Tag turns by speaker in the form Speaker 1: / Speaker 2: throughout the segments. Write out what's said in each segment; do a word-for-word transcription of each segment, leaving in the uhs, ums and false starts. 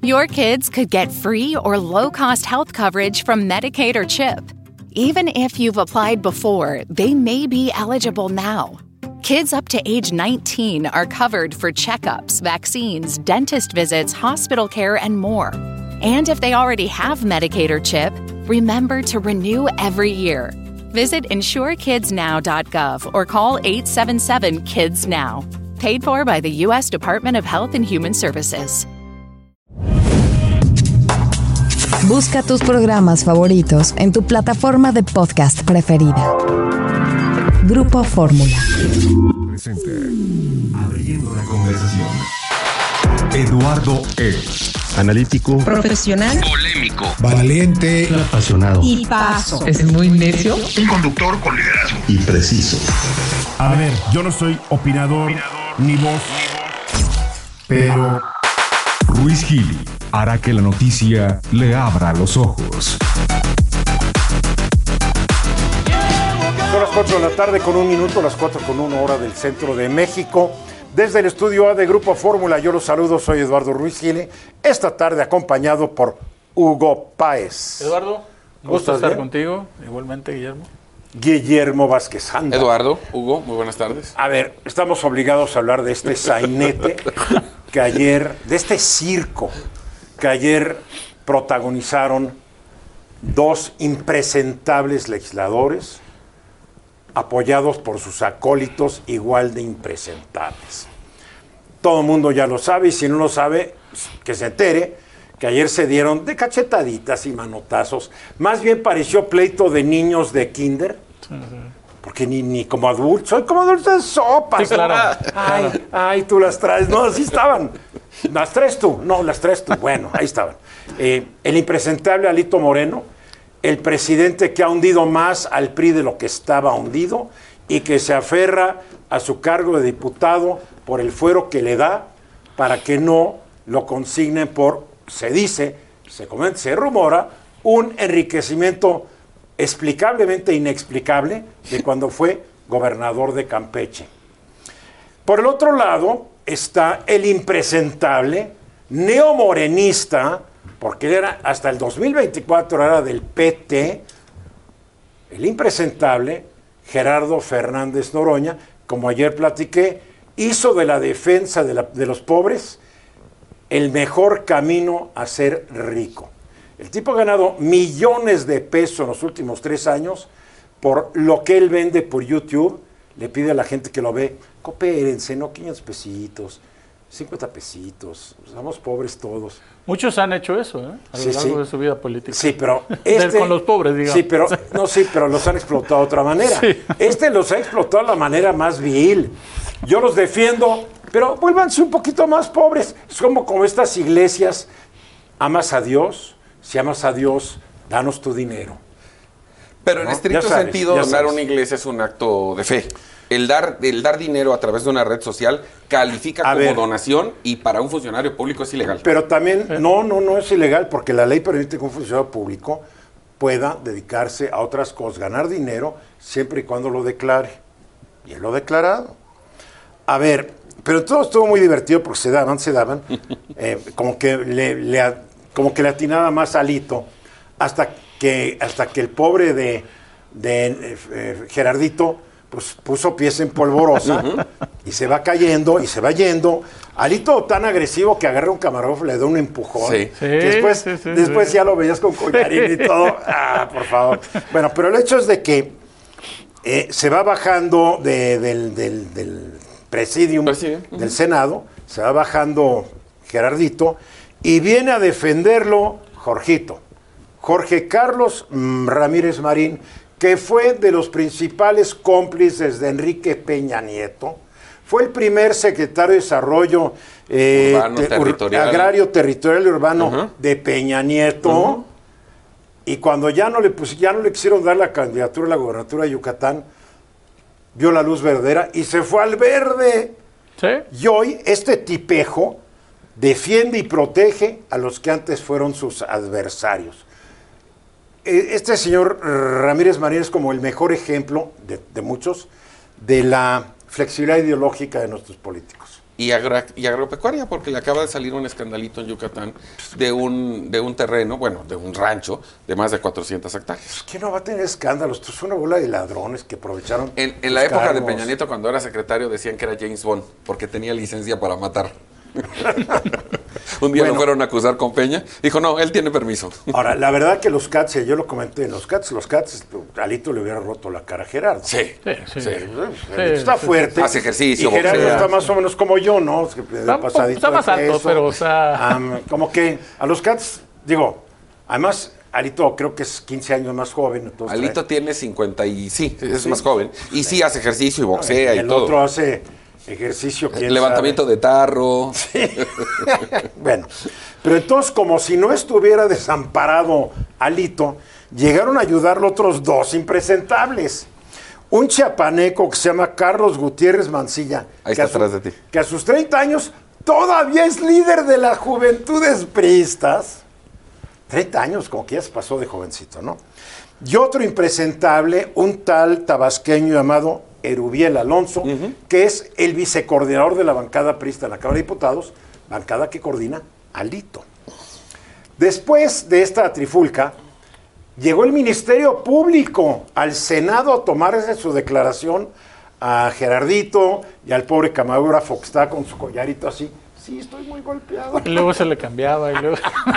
Speaker 1: Your kids could get free or low-cost health coverage from Medicaid or CHIP. Even if you've applied before, they may be eligible now. Kids up to age nineteen are covered for checkups, vaccines, dentist visits, hospital care, and more. And if they already have Medicaid or CHIP, remember to renew every year. Visit insure kids now dot gov or call eight seven seven kids now. Paid for by the U S Department of Health and Human Services.
Speaker 2: Busca tus programas favoritos en tu plataforma de podcast preferida. Grupo Fórmula.
Speaker 3: Presente. Abriendo la conversación. Eduardo Es.
Speaker 4: Analítico.
Speaker 2: Profesional.
Speaker 5: Polémico.
Speaker 4: Valiente.
Speaker 2: Apasionado. Y paso.
Speaker 6: Es muy necio.
Speaker 5: Un conductor con liderazgo.
Speaker 4: Y preciso.
Speaker 3: A ver, yo no soy opinador, ni voz, pero Ruiz Gili hará que la noticia le abra los ojos.
Speaker 7: Son las cuatro de la tarde con un minuto, las cuatro con una hora del centro de México. Desde el estudio A de Grupo Fórmula, yo los saludo, soy Eduardo Ruiz Gili. Esta tarde acompañado por Hugo Páez.
Speaker 8: Eduardo, un gusto estar
Speaker 7: bien?
Speaker 8: contigo. Igualmente, Guillermo.
Speaker 7: Guillermo Vázquez Anda.
Speaker 5: Eduardo, Hugo, muy buenas tardes.
Speaker 7: A ver, estamos obligados a hablar de este sainete que ayer, de este circo que ayer protagonizaron dos impresentables legisladores apoyados por sus acólitos igual de impresentables. Todo el mundo ya lo sabe y si no lo sabe, que se entere que ayer se dieron de cachetaditas y manotazos. Más bien pareció pleito de niños de kinder, porque ni, ni como adultos, soy como adultos de sopas.
Speaker 8: Sí, claro,
Speaker 7: Ay,
Speaker 8: claro.
Speaker 7: ay, tú las traes. No, así estaban. Las traes tú. No, las traes tú. Bueno, ahí estaban. Eh, el impresentable Alito Moreno, el presidente que ha hundido más al P R I de lo que estaba hundido y que se aferra a su cargo de diputado por el fuero que le da para que no lo consignen por, se dice, se comenta, se rumora, un enriquecimiento explicablemente inexplicable de cuando fue gobernador de Campeche. Por el otro lado está el impresentable neomorenista, porque era hasta el dos mil veinticuatro era del P T, el impresentable Gerardo Fernández Noroña, como ayer platiqué, hizo de la defensa de, la, de los pobres el mejor camino a ser rico. El tipo ha ganado millones de pesos en los últimos tres años por lo que él vende por YouTube. Le pide a la gente que lo ve, coopérense, no quinientos pesitos, cincuenta pesitos, estamos pobres todos.
Speaker 8: Muchos han hecho eso, ¿eh? A lo
Speaker 7: Sí,
Speaker 8: largo
Speaker 7: sí.
Speaker 8: de su vida política.
Speaker 7: Sí, pero este,
Speaker 8: con los pobres, digamos.
Speaker 7: Sí, pero no, sí, pero los han explotado de otra manera.
Speaker 8: Sí.
Speaker 7: Este los ha explotado de la manera más vil. Yo los defiendo, pero vuélvanse un poquito más pobres. Es como como estas iglesias, amas a Dios, si amas a Dios, danos tu dinero.
Speaker 5: Pero en
Speaker 7: ¿No?
Speaker 5: estricto
Speaker 7: Ya sabes,
Speaker 5: sentido,
Speaker 7: ya
Speaker 5: donar
Speaker 7: sabes.
Speaker 5: una iglesia es un acto de fe. El dar, el dar dinero a través de una red social califica
Speaker 7: A
Speaker 5: como
Speaker 7: ver.
Speaker 5: donación y para un funcionario público es ilegal.
Speaker 7: Pero también, no, no, no es ilegal, porque la ley permite que un funcionario público pueda dedicarse a otras cosas, ganar dinero, siempre y cuando lo declare. Y él lo ha declarado. A ver, pero todo estuvo muy divertido porque se daban, se daban, eh, como que le, le a- como que le atinaba más Alito, hasta que, hasta que el pobre de, de eh, eh, Gerardito pues puso pies en polvorosa y se va cayendo y se va yendo. Alito tan agresivo que agarra un camarógrafo, le da un empujón.
Speaker 5: Sí.
Speaker 8: Sí,
Speaker 7: Que después
Speaker 8: sí, sí,
Speaker 7: después
Speaker 8: sí.
Speaker 7: ya lo veías con collarín y todo. Ah, por favor. Bueno, pero el hecho es de que eh, se va bajando de- del, del, del presidium
Speaker 5: Presidium,
Speaker 7: del Senado, se va bajando Gerardito y viene a defenderlo Jorgito. Jorge Carlos mm, Ramírez Marín, que fue de los principales cómplices de Enrique Peña Nieto, fue el primer secretario de Desarrollo eh,
Speaker 5: Urbano,
Speaker 7: te- ur-
Speaker 5: territorial.
Speaker 7: Agrario, Territorial y Urbano
Speaker 5: Ajá.
Speaker 7: de Peña Nieto, y cuando ya no, le pus- ya no le quisieron dar la candidatura a la gobernatura de Yucatán, vio la luz verdadera y se fue al verde.
Speaker 8: ¿Sí?
Speaker 7: Y hoy este tipejo defiende y protege a los que antes fueron sus adversarios. Eh, Este señor Ramírez Marín es como el mejor ejemplo de, de muchos de la flexibilidad ideológica de nuestros políticos.
Speaker 5: y, agra, y agropecuaria, porque le acaba de salir un escandalito en Yucatán de un, de un terreno, bueno, de un rancho de más de cuatrocientas hectáreas.
Speaker 7: ¿Quién no va a tener escándalos? Esto es una bola de ladrones que aprovecharon.
Speaker 5: En, en la época de Peña Nieto, cuando era secretario, decían que era James Bond, porque tenía licencia para matar. Un día
Speaker 7: Bueno.
Speaker 5: lo fueron a acusar con Peña. Dijo, no, él tiene permiso.
Speaker 7: Ahora, la verdad que los Cats, yo lo comenté, los Cats, los Cats, Alito le hubiera roto la cara a Gerardo.
Speaker 5: Sí,
Speaker 8: Sí, sí.
Speaker 5: sí.
Speaker 7: Alito está
Speaker 8: sí,
Speaker 7: fuerte.
Speaker 5: Hace ejercicio,
Speaker 7: Y Gerardo
Speaker 5: boxea.
Speaker 7: está más o menos como yo, ¿no? Es que de
Speaker 8: Está un poco-
Speaker 7: pasadito
Speaker 8: está más
Speaker 7: de
Speaker 8: alto,
Speaker 7: peso.
Speaker 8: pero, o sea-
Speaker 7: Am, como que a los Cats, digo, además, Alito creo que es quince años más joven. Entonces,
Speaker 5: Alito tiene cincuenta y sí, es más joven. Y sí hace ejercicio y boxea y
Speaker 7: el
Speaker 5: todo.
Speaker 7: otro hace ejercicio. quién
Speaker 5: Levantamiento
Speaker 7: sabe.
Speaker 5: de tarro.
Speaker 7: Bueno, pero entonces, como si no estuviera desamparado Alito, llegaron a ayudarlo otros dos impresentables. Un chiapaneco que se llama Carlos Gutiérrez Mancilla.
Speaker 5: Ahí
Speaker 7: que
Speaker 5: está
Speaker 7: a su-
Speaker 5: atrás de ti.
Speaker 7: Que a sus treinta años todavía es líder de las juventudes priistas. treinta años, como que ya se pasó de jovencito, ¿no? Y otro impresentable, un tal tabasqueño llamado Erubiel Alonso, que es el vicecoordinador de la bancada priista en la Cámara de Diputados, bancada que coordina Alito. Después de esta trifulca, llegó el Ministerio Público al Senado a tomarse su declaración a Gerardito y al pobre camarógrafo que está con su collarito así. Sí, estoy muy golpeado.
Speaker 8: Y luego se le cambiaba y luego...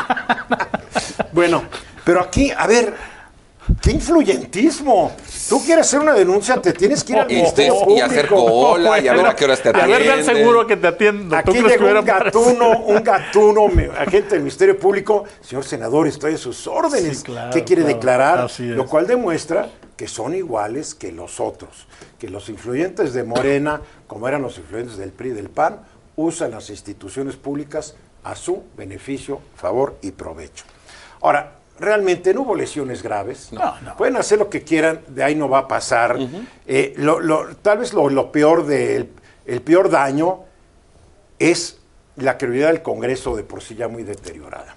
Speaker 7: Bueno, pero aquí, a ver, qué influyentismo. Tú quieres hacer una denuncia, te tienes que ir al
Speaker 5: Y,
Speaker 7: Ministerio
Speaker 5: usted- y hacer
Speaker 7: Público.
Speaker 5: cola y a ver a qué horas te
Speaker 8: Y a ver, dan
Speaker 5: atienden.
Speaker 8: seguro que te atiendo.
Speaker 7: Aquí
Speaker 8: ¿Tú crees que
Speaker 7: llegó
Speaker 8: hubiera
Speaker 7: un gatuno, un gatuno, me- agente del Ministerio Público. Señor senador, estoy a sus órdenes.
Speaker 8: Sí, claro,
Speaker 7: ¿Qué quiere
Speaker 8: claro.
Speaker 7: declarar?
Speaker 8: Así es.
Speaker 7: Lo cual demuestra que son iguales que los otros. Que los influyentes de Morena, como eran los influyentes del P R I y del P A N, usan las instituciones públicas a su beneficio, favor y provecho. Ahora, realmente no hubo lesiones graves.
Speaker 8: No, no.
Speaker 7: Pueden hacer lo que quieran, de ahí no va a pasar. Eh, lo- lo- tal vez lo, lo peor del el peor daño es la credibilidad del Congreso de por sí ya muy deteriorada.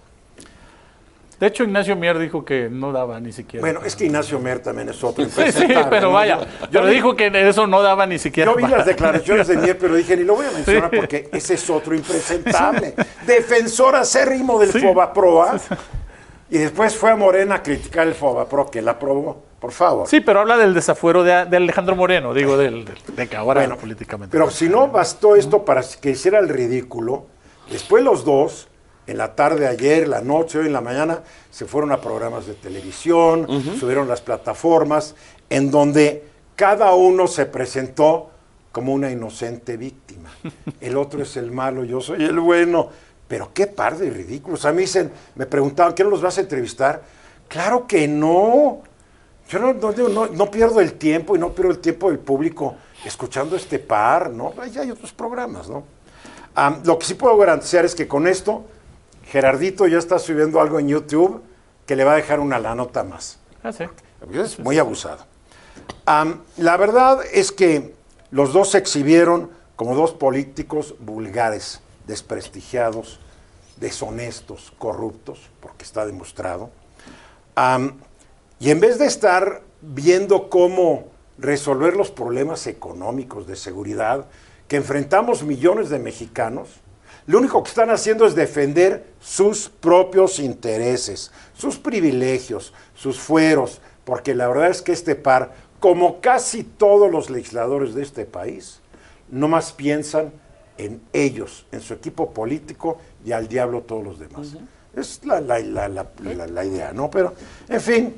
Speaker 8: De hecho, Ignacio Mier dijo que no daba ni siquiera.
Speaker 7: Bueno, es que Ignacio Mer también es otro
Speaker 8: Sí, sí,
Speaker 7: impresentable,
Speaker 8: pero
Speaker 7: ¿no?
Speaker 8: vaya.
Speaker 7: Yo- yo
Speaker 8: pero
Speaker 7: vi-
Speaker 8: dijo que eso no daba ni siquiera.
Speaker 7: Yo vi
Speaker 8: para-
Speaker 7: las declaraciones de Mier, pero dije, ni lo voy a mencionar
Speaker 8: Sí.
Speaker 7: porque ese es otro impresentable. Defensor acérrimo del
Speaker 8: Sí.
Speaker 7: Fobaproa. Y después fue a Morena a criticar el Fobapro, que la aprobó. Por favor.
Speaker 8: Sí, pero habla del desafuero de, de Alejandro Moreno, digo, del, del- de que ahora
Speaker 7: Bueno,
Speaker 8: políticamente.
Speaker 7: Pero si no bastó esto para que hiciera el ridículo, después los dos, en la tarde ayer, la noche, hoy en la mañana, se fueron a programas de televisión, subieron las plataformas, en donde cada uno se presentó como una inocente víctima. El otro es el malo, yo soy el bueno. Pero qué par de ridículos. A mí dicen, me preguntaban, ¿qué no los vas a entrevistar? Claro que no. Yo no, no, no, no pierdo el tiempo y no pierdo el tiempo del público escuchando este par, ¿no? Ya hay otros programas, ¿no? Am, lo que sí puedo garantizar es que con esto, Gerardito ya está subiendo algo en YouTube que le va a dejar una la nota más.
Speaker 8: Ah, sí.
Speaker 7: Es muy abusado. Am, la verdad es que los dos se exhibieron como dos políticos vulgares, desprestigiados, deshonestos, corruptos, porque está demostrado. Am, y en vez de estar viendo cómo resolver los problemas económicos de seguridad que enfrentamos millones de mexicanos, lo único que están haciendo es defender sus propios intereses, sus privilegios, sus fueros, porque la verdad es que este par, como casi todos los legisladores de este país, no más piensan en ellos, en su equipo político y al diablo todos los demás. Es la, la, la, la, la, la idea, ¿no? Pero, en fin,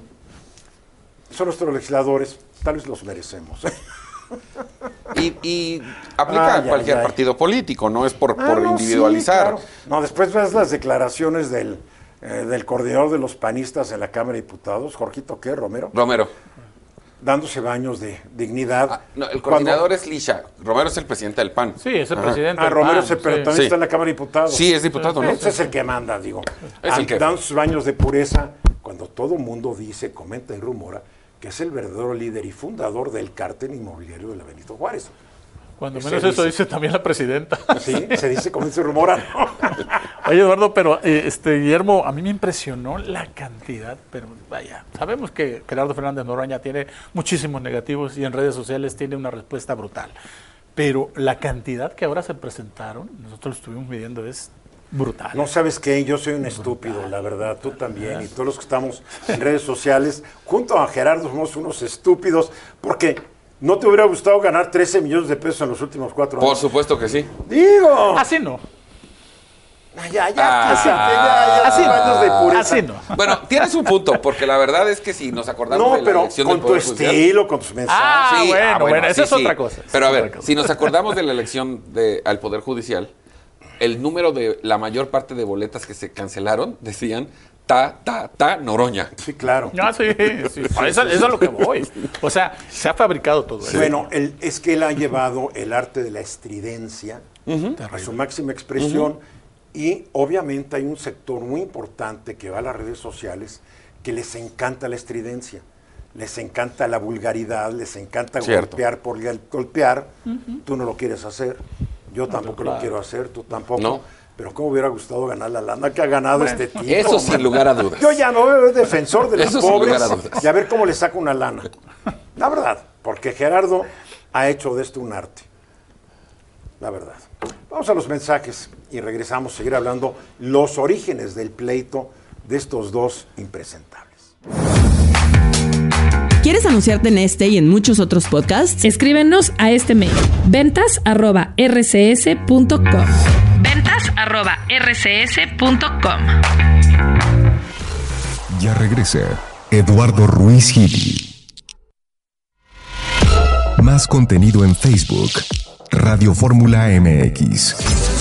Speaker 7: son nuestros legisladores, tal vez los merecemos.
Speaker 5: Y, y aplica
Speaker 7: Ay,
Speaker 5: a cualquier
Speaker 7: ay, ay.
Speaker 5: partido político, no es por,
Speaker 7: Ah,
Speaker 5: por
Speaker 7: no, sí,
Speaker 5: individualizar.
Speaker 7: claro. No, después ves las declaraciones del, eh, del coordinador de los panistas en la Cámara de Diputados, Jorgito, ¿qué? Romero,
Speaker 5: Romero.
Speaker 7: dándose baños de dignidad.
Speaker 5: Ah, no, el
Speaker 7: Cuando-
Speaker 5: coordinador es Lisha. Romero es el presidente del P A N.
Speaker 8: Sí, es el
Speaker 5: Ajá.
Speaker 8: presidente.
Speaker 7: Ah,
Speaker 8: del
Speaker 7: Romero
Speaker 8: P A N,
Speaker 7: se, pero
Speaker 8: sí.
Speaker 7: también
Speaker 5: Sí.
Speaker 7: está en la Cámara de Diputados.
Speaker 5: Sí, es diputado, ¿no?
Speaker 7: Ese es el que manda, digo.
Speaker 5: Es el
Speaker 7: Ah,
Speaker 5: que-
Speaker 7: Dan sus baños de pureza cuando todo mundo dice, comenta y rumora que es el verdadero líder y fundador del cártel inmobiliario de la Benito Juárez.
Speaker 8: Cuando
Speaker 7: Ese
Speaker 8: menos eso
Speaker 7: dice-
Speaker 8: dice también la presidenta.
Speaker 7: Sí, se dice, comienza y rumora. ¿no?
Speaker 8: Oye, Eduardo, pero eh, este Guillermo, a mí me impresionó la cantidad, pero vaya, sabemos que Gerardo Fernández Noroña tiene muchísimos negativos y en redes sociales tiene una respuesta brutal. pero la cantidad que ahora se presentaron, nosotros lo estuvimos midiendo, es brutal.
Speaker 7: No sabes qué, yo soy un estúpido, la verdad, tú también, y todos los que estamos en redes sociales, junto a Gerardo somos unos estúpidos, porque ¿no te hubiera gustado ganar trece millones de pesos en los últimos cuatro años?
Speaker 5: Por supuesto que sí.
Speaker 7: Digo.
Speaker 8: Así no.
Speaker 7: Ya, ya,
Speaker 5: Ah,
Speaker 7: así, ya, ya,
Speaker 8: así no.
Speaker 7: años de pureza.
Speaker 8: Así no.
Speaker 5: Bueno, tienes un punto, porque la verdad es que si nos acordamos
Speaker 7: No,
Speaker 5: de la
Speaker 7: pero
Speaker 5: elección
Speaker 7: con
Speaker 5: del
Speaker 7: tu
Speaker 5: Poder Judicial...
Speaker 7: estilo, con tus mensajes.
Speaker 8: Ah,
Speaker 5: Sí,
Speaker 8: bueno, bueno,
Speaker 5: sí,
Speaker 8: eso es
Speaker 5: sí.
Speaker 8: otra cosa.
Speaker 5: Pero a
Speaker 8: eso es
Speaker 5: ver,
Speaker 8: otra cosa.
Speaker 5: si nos acordamos de la elección de, al Poder Judicial, el número de la mayor parte de boletas que se cancelaron decían ta, ta, ta, Noroña.
Speaker 7: Sí, claro.
Speaker 8: No, sí, sí. Eso, eso es a lo que voy. O sea, se ha fabricado todo eso.
Speaker 7: Bueno, el- es que él ha llevado el arte de la estridencia a su máxima expresión y obviamente hay un sector muy importante que va a las redes sociales que les encanta la estridencia, les encanta la vulgaridad, les encanta
Speaker 5: Cierto.
Speaker 7: golpear por gol- golpear. Tú no lo quieres hacer, yo tampoco lo quiero hacer, tú tampoco.
Speaker 5: No.
Speaker 7: Pero cómo hubiera gustado ganar la lana que ha ganado este tipo.
Speaker 5: Eso sin lugar a dudas.
Speaker 7: Yo ya no veo defensor de los
Speaker 5: Eso sin
Speaker 7: pobres
Speaker 5: lugar a dudas.
Speaker 7: y a ver cómo le saco una lana. La verdad, porque Gerardo ha hecho de esto un arte. La verdad. Vamos a los mensajes y regresamos a seguir hablando los orígenes del pleito de estos dos impresentables.
Speaker 6: ¿Quieres anunciarte en este y en muchos otros podcasts?
Speaker 9: Escríbenos a este mail, ventas arroba r c s punto com. ventas arroba r c s punto com.
Speaker 3: Ya regresa Eduardo Ruiz Gili. Más contenido en Facebook, Radio Fórmula M X.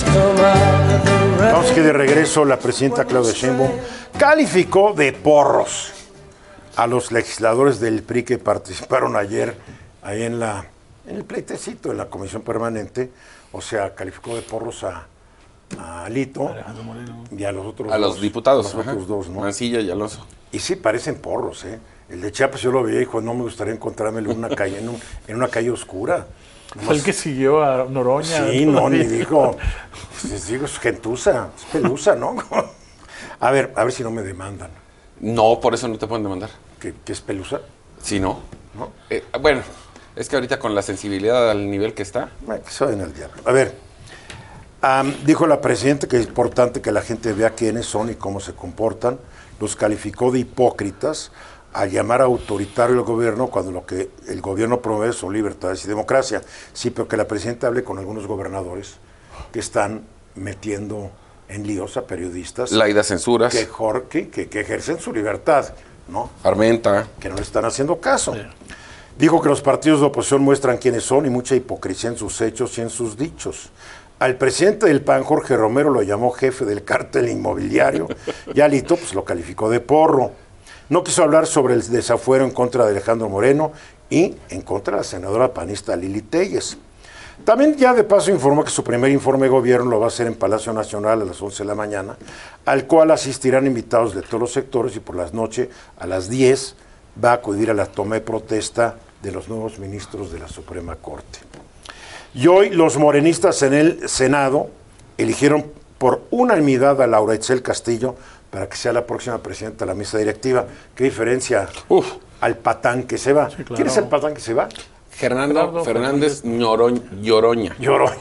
Speaker 7: Vamos que de regreso la presidenta Claudia Sheinbaum calificó de porros a los legisladores del P R I que participaron ayer ahí en la en el pleitecito, en la comisión permanente. O sea, calificó de porros a, a Alito y a los otros
Speaker 5: A
Speaker 7: dos,
Speaker 5: los diputados,
Speaker 7: a los
Speaker 5: ajá.
Speaker 7: otros dos, ¿no?
Speaker 5: Mancilla y Alonso.
Speaker 7: Y sí, parecen porros, ¿eh? El de Chiapas yo lo veía y dijo, no me gustaría encontrármelo en una calle, en, un- en una calle oscura.
Speaker 8: Fue el que siguió a Noroña.
Speaker 7: Sí, no, ni
Speaker 8: todavía.
Speaker 7: dijo, pues, digo, es gentuza, es pelusa, ¿no? A ver, a ver si no me demandan.
Speaker 5: No, por eso no te pueden demandar.
Speaker 7: ¿Qué, qué es pelusa?
Speaker 5: Sí, no.
Speaker 7: ¿No?
Speaker 5: Eh, bueno, es que ahorita con la sensibilidad al nivel que está,
Speaker 7: Bueno, que se vayan al diablo. A ver, am, dijo la presidenta que es importante que la gente vea quiénes son y cómo se comportan. Los calificó de hipócritas al llamar autoritario al gobierno cuando lo que el gobierno promueve son libertades y democracia. Sí, pero que la presidenta hable con algunos gobernadores que están metiendo en líos a periodistas
Speaker 5: Laida Censuras,
Speaker 7: que, jor- que, que- que ejercen su libertad, ¿no?
Speaker 5: Armenta.
Speaker 7: Que no le están haciendo caso. Dijo que los partidos de oposición muestran quiénes son y mucha hipocresía en sus hechos y en sus dichos. Al presidente del P A N, Jorge Romero, lo llamó jefe del cártel inmobiliario y Alito pues, lo calificó de porro. No quiso hablar sobre el desafuero en contra de Alejandro Moreno y en contra de la senadora panista Lili Téllez. También ya de paso informó que su primer informe de gobierno lo va a hacer en Palacio Nacional a las once de la mañana, al cual asistirán invitados de todos los sectores y por las noches a las diez va a acudir a la toma de protesta de los nuevos ministros de la Suprema Corte. Y hoy los morenistas en el Senado eligieron por unanimidad a Laura Itzel Castillo para que sea la próxima presidenta de la mesa directiva. ¿Qué diferencia
Speaker 5: Uf.
Speaker 7: al patán que se va?
Speaker 8: claro.
Speaker 7: ¿Quién es el patán que se va?
Speaker 5: Fernando
Speaker 8: Gerardo
Speaker 5: Fernández Ñoroñ- Lloroña.
Speaker 7: Lloró.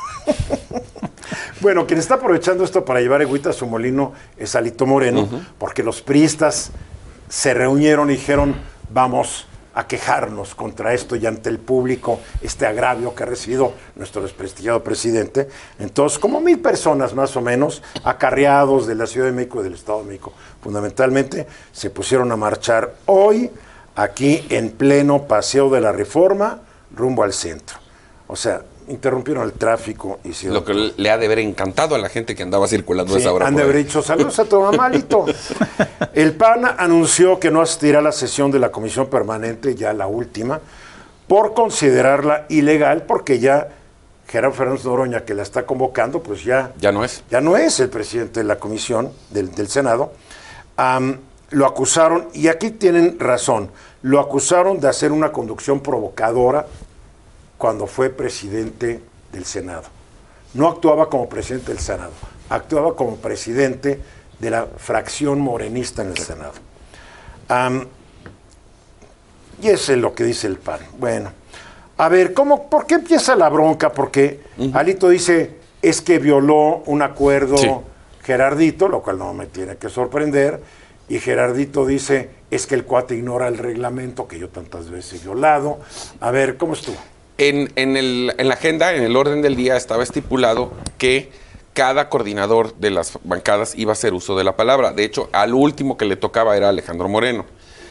Speaker 7: Bueno, quien está aprovechando esto para llevar agüita a su molino es Alito Moreno, porque los priistas se reunieron y dijeron, vamos a quejarnos contra esto y ante el público este agravio que ha recibido nuestro desprestigiado presidente. Entonces, como mil personas más o menos, acarreados de la Ciudad de México y del Estado de México, fundamentalmente, se pusieron a marchar hoy aquí en pleno Paseo de la Reforma, rumbo al centro. O sea, interrumpieron el tráfico y hicieron
Speaker 5: Lo que le ha de haber encantado a la gente que andaba circulando a
Speaker 7: Sí,
Speaker 5: esa hora.
Speaker 7: han
Speaker 5: por
Speaker 7: de
Speaker 5: ahí.
Speaker 7: haber dicho, saludos a tu mamá, Alito. El P A N anunció que no asistirá a la sesión de la Comisión Permanente, ya la última, por considerarla ilegal, porque ya Gerardo Fernández Noroña, que la está convocando, pues ya,
Speaker 5: Ya no es.
Speaker 7: ya no es el presidente de la Comisión del, del Senado. Am, lo acusaron, y aquí tienen razón, lo acusaron de hacer una conducción provocadora cuando fue presidente del Senado. No actuaba como presidente del Senado, actuaba como presidente de la fracción morenista en el Senado. Am, y eso es lo que dice el P A N. Bueno, A ver, ¿cómo, ¿por qué empieza la bronca? Porque uh-huh. Alito dice, es que violó un acuerdo sí. Gerardito, lo cual no me tiene que sorprender, y Gerardito dice, es que el cuate ignora el reglamento que yo tantas veces he violado. A ver, ¿cómo estuvo?
Speaker 5: En, en, el, en la agenda, en el orden del día, estaba estipulado que cada coordinador de las bancadas iba a hacer uso de la palabra. De hecho, al último que le tocaba era Alejandro Moreno.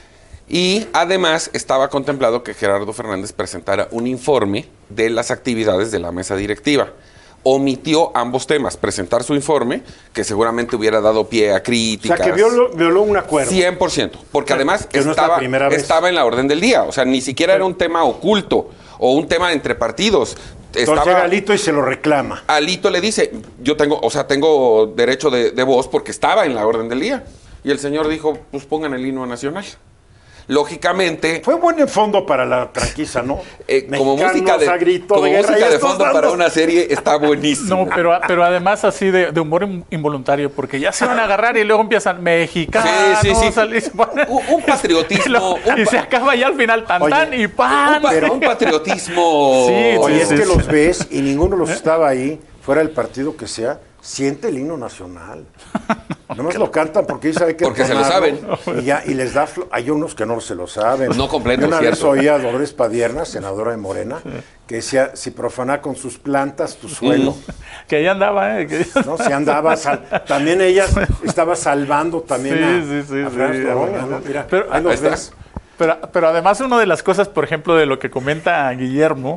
Speaker 5: Y además estaba contemplado que Gerardo Fernández presentara un informe de las actividades de la mesa directiva. Omitió ambos temas, presentar su informe, que seguramente hubiera dado pie a críticas.
Speaker 7: O sea, que violó, violó un acuerdo.
Speaker 5: cien por ciento, porque
Speaker 7: o sea,
Speaker 5: además
Speaker 7: que
Speaker 5: estaba,
Speaker 7: no es
Speaker 5: estaba en la orden del día. O sea, ni siquiera era un tema oculto o un tema entre partidos.
Speaker 7: Entonces estaba, llega Alito y se lo reclama.
Speaker 5: Alito le dice, yo tengo, o sea, tengo derecho de, de voz porque estaba en la orden del día. Y el señor dijo, pues pongan el himno nacional. Lógicamente...
Speaker 7: Fue buen en fondo para la tranquiza, ¿no?
Speaker 5: Eh, como música de,
Speaker 7: grito
Speaker 5: como
Speaker 7: de,
Speaker 5: música de fondo para una serie está buenísimo.
Speaker 8: No, pero, pero además así de, de humor involuntario, porque ya se van a agarrar y luego empiezan mexicanos.
Speaker 5: Sí, sí, sí.
Speaker 8: Salir,
Speaker 5: un, un patriotismo.
Speaker 8: Y, lo,
Speaker 5: un
Speaker 8: y se acaba ya al final tan
Speaker 7: Oye,
Speaker 8: tan y pan.
Speaker 5: Un, pero un patriotismo...
Speaker 8: Sí,
Speaker 7: Oye,
Speaker 8: sí,
Speaker 7: es
Speaker 8: sí,
Speaker 7: que
Speaker 8: sí.
Speaker 7: los ves y ninguno de los estaba ahí, fuera del partido que sea, siente el himno nacional. No más lo cantan porque ellos saben que
Speaker 5: porque se lo saben.
Speaker 7: Y, ya, y les da... Flo- hay unos que no se lo saben.
Speaker 5: No completo,
Speaker 7: Yo una
Speaker 5: es
Speaker 7: vez
Speaker 5: cierto.
Speaker 7: oí a Dolores Padierna, senadora de Morena, sí. que decía, si profana con sus plantas tu suelo.
Speaker 5: Mm.
Speaker 8: Que ella andaba, ¿eh? Que...
Speaker 7: No, si andaba... Sal- también ella estaba salvando también
Speaker 8: sí,
Speaker 7: a,
Speaker 8: sí, sí,
Speaker 7: a
Speaker 8: sí,
Speaker 7: Franz
Speaker 8: sí,
Speaker 7: Noroña,
Speaker 8: sí,
Speaker 7: ¿no?
Speaker 8: sí.
Speaker 7: Mira,
Speaker 8: Pero,
Speaker 7: ahí los
Speaker 5: ahí
Speaker 7: ves.
Speaker 8: Pero, pero además una de las cosas, por ejemplo, de lo que comenta Guillermo,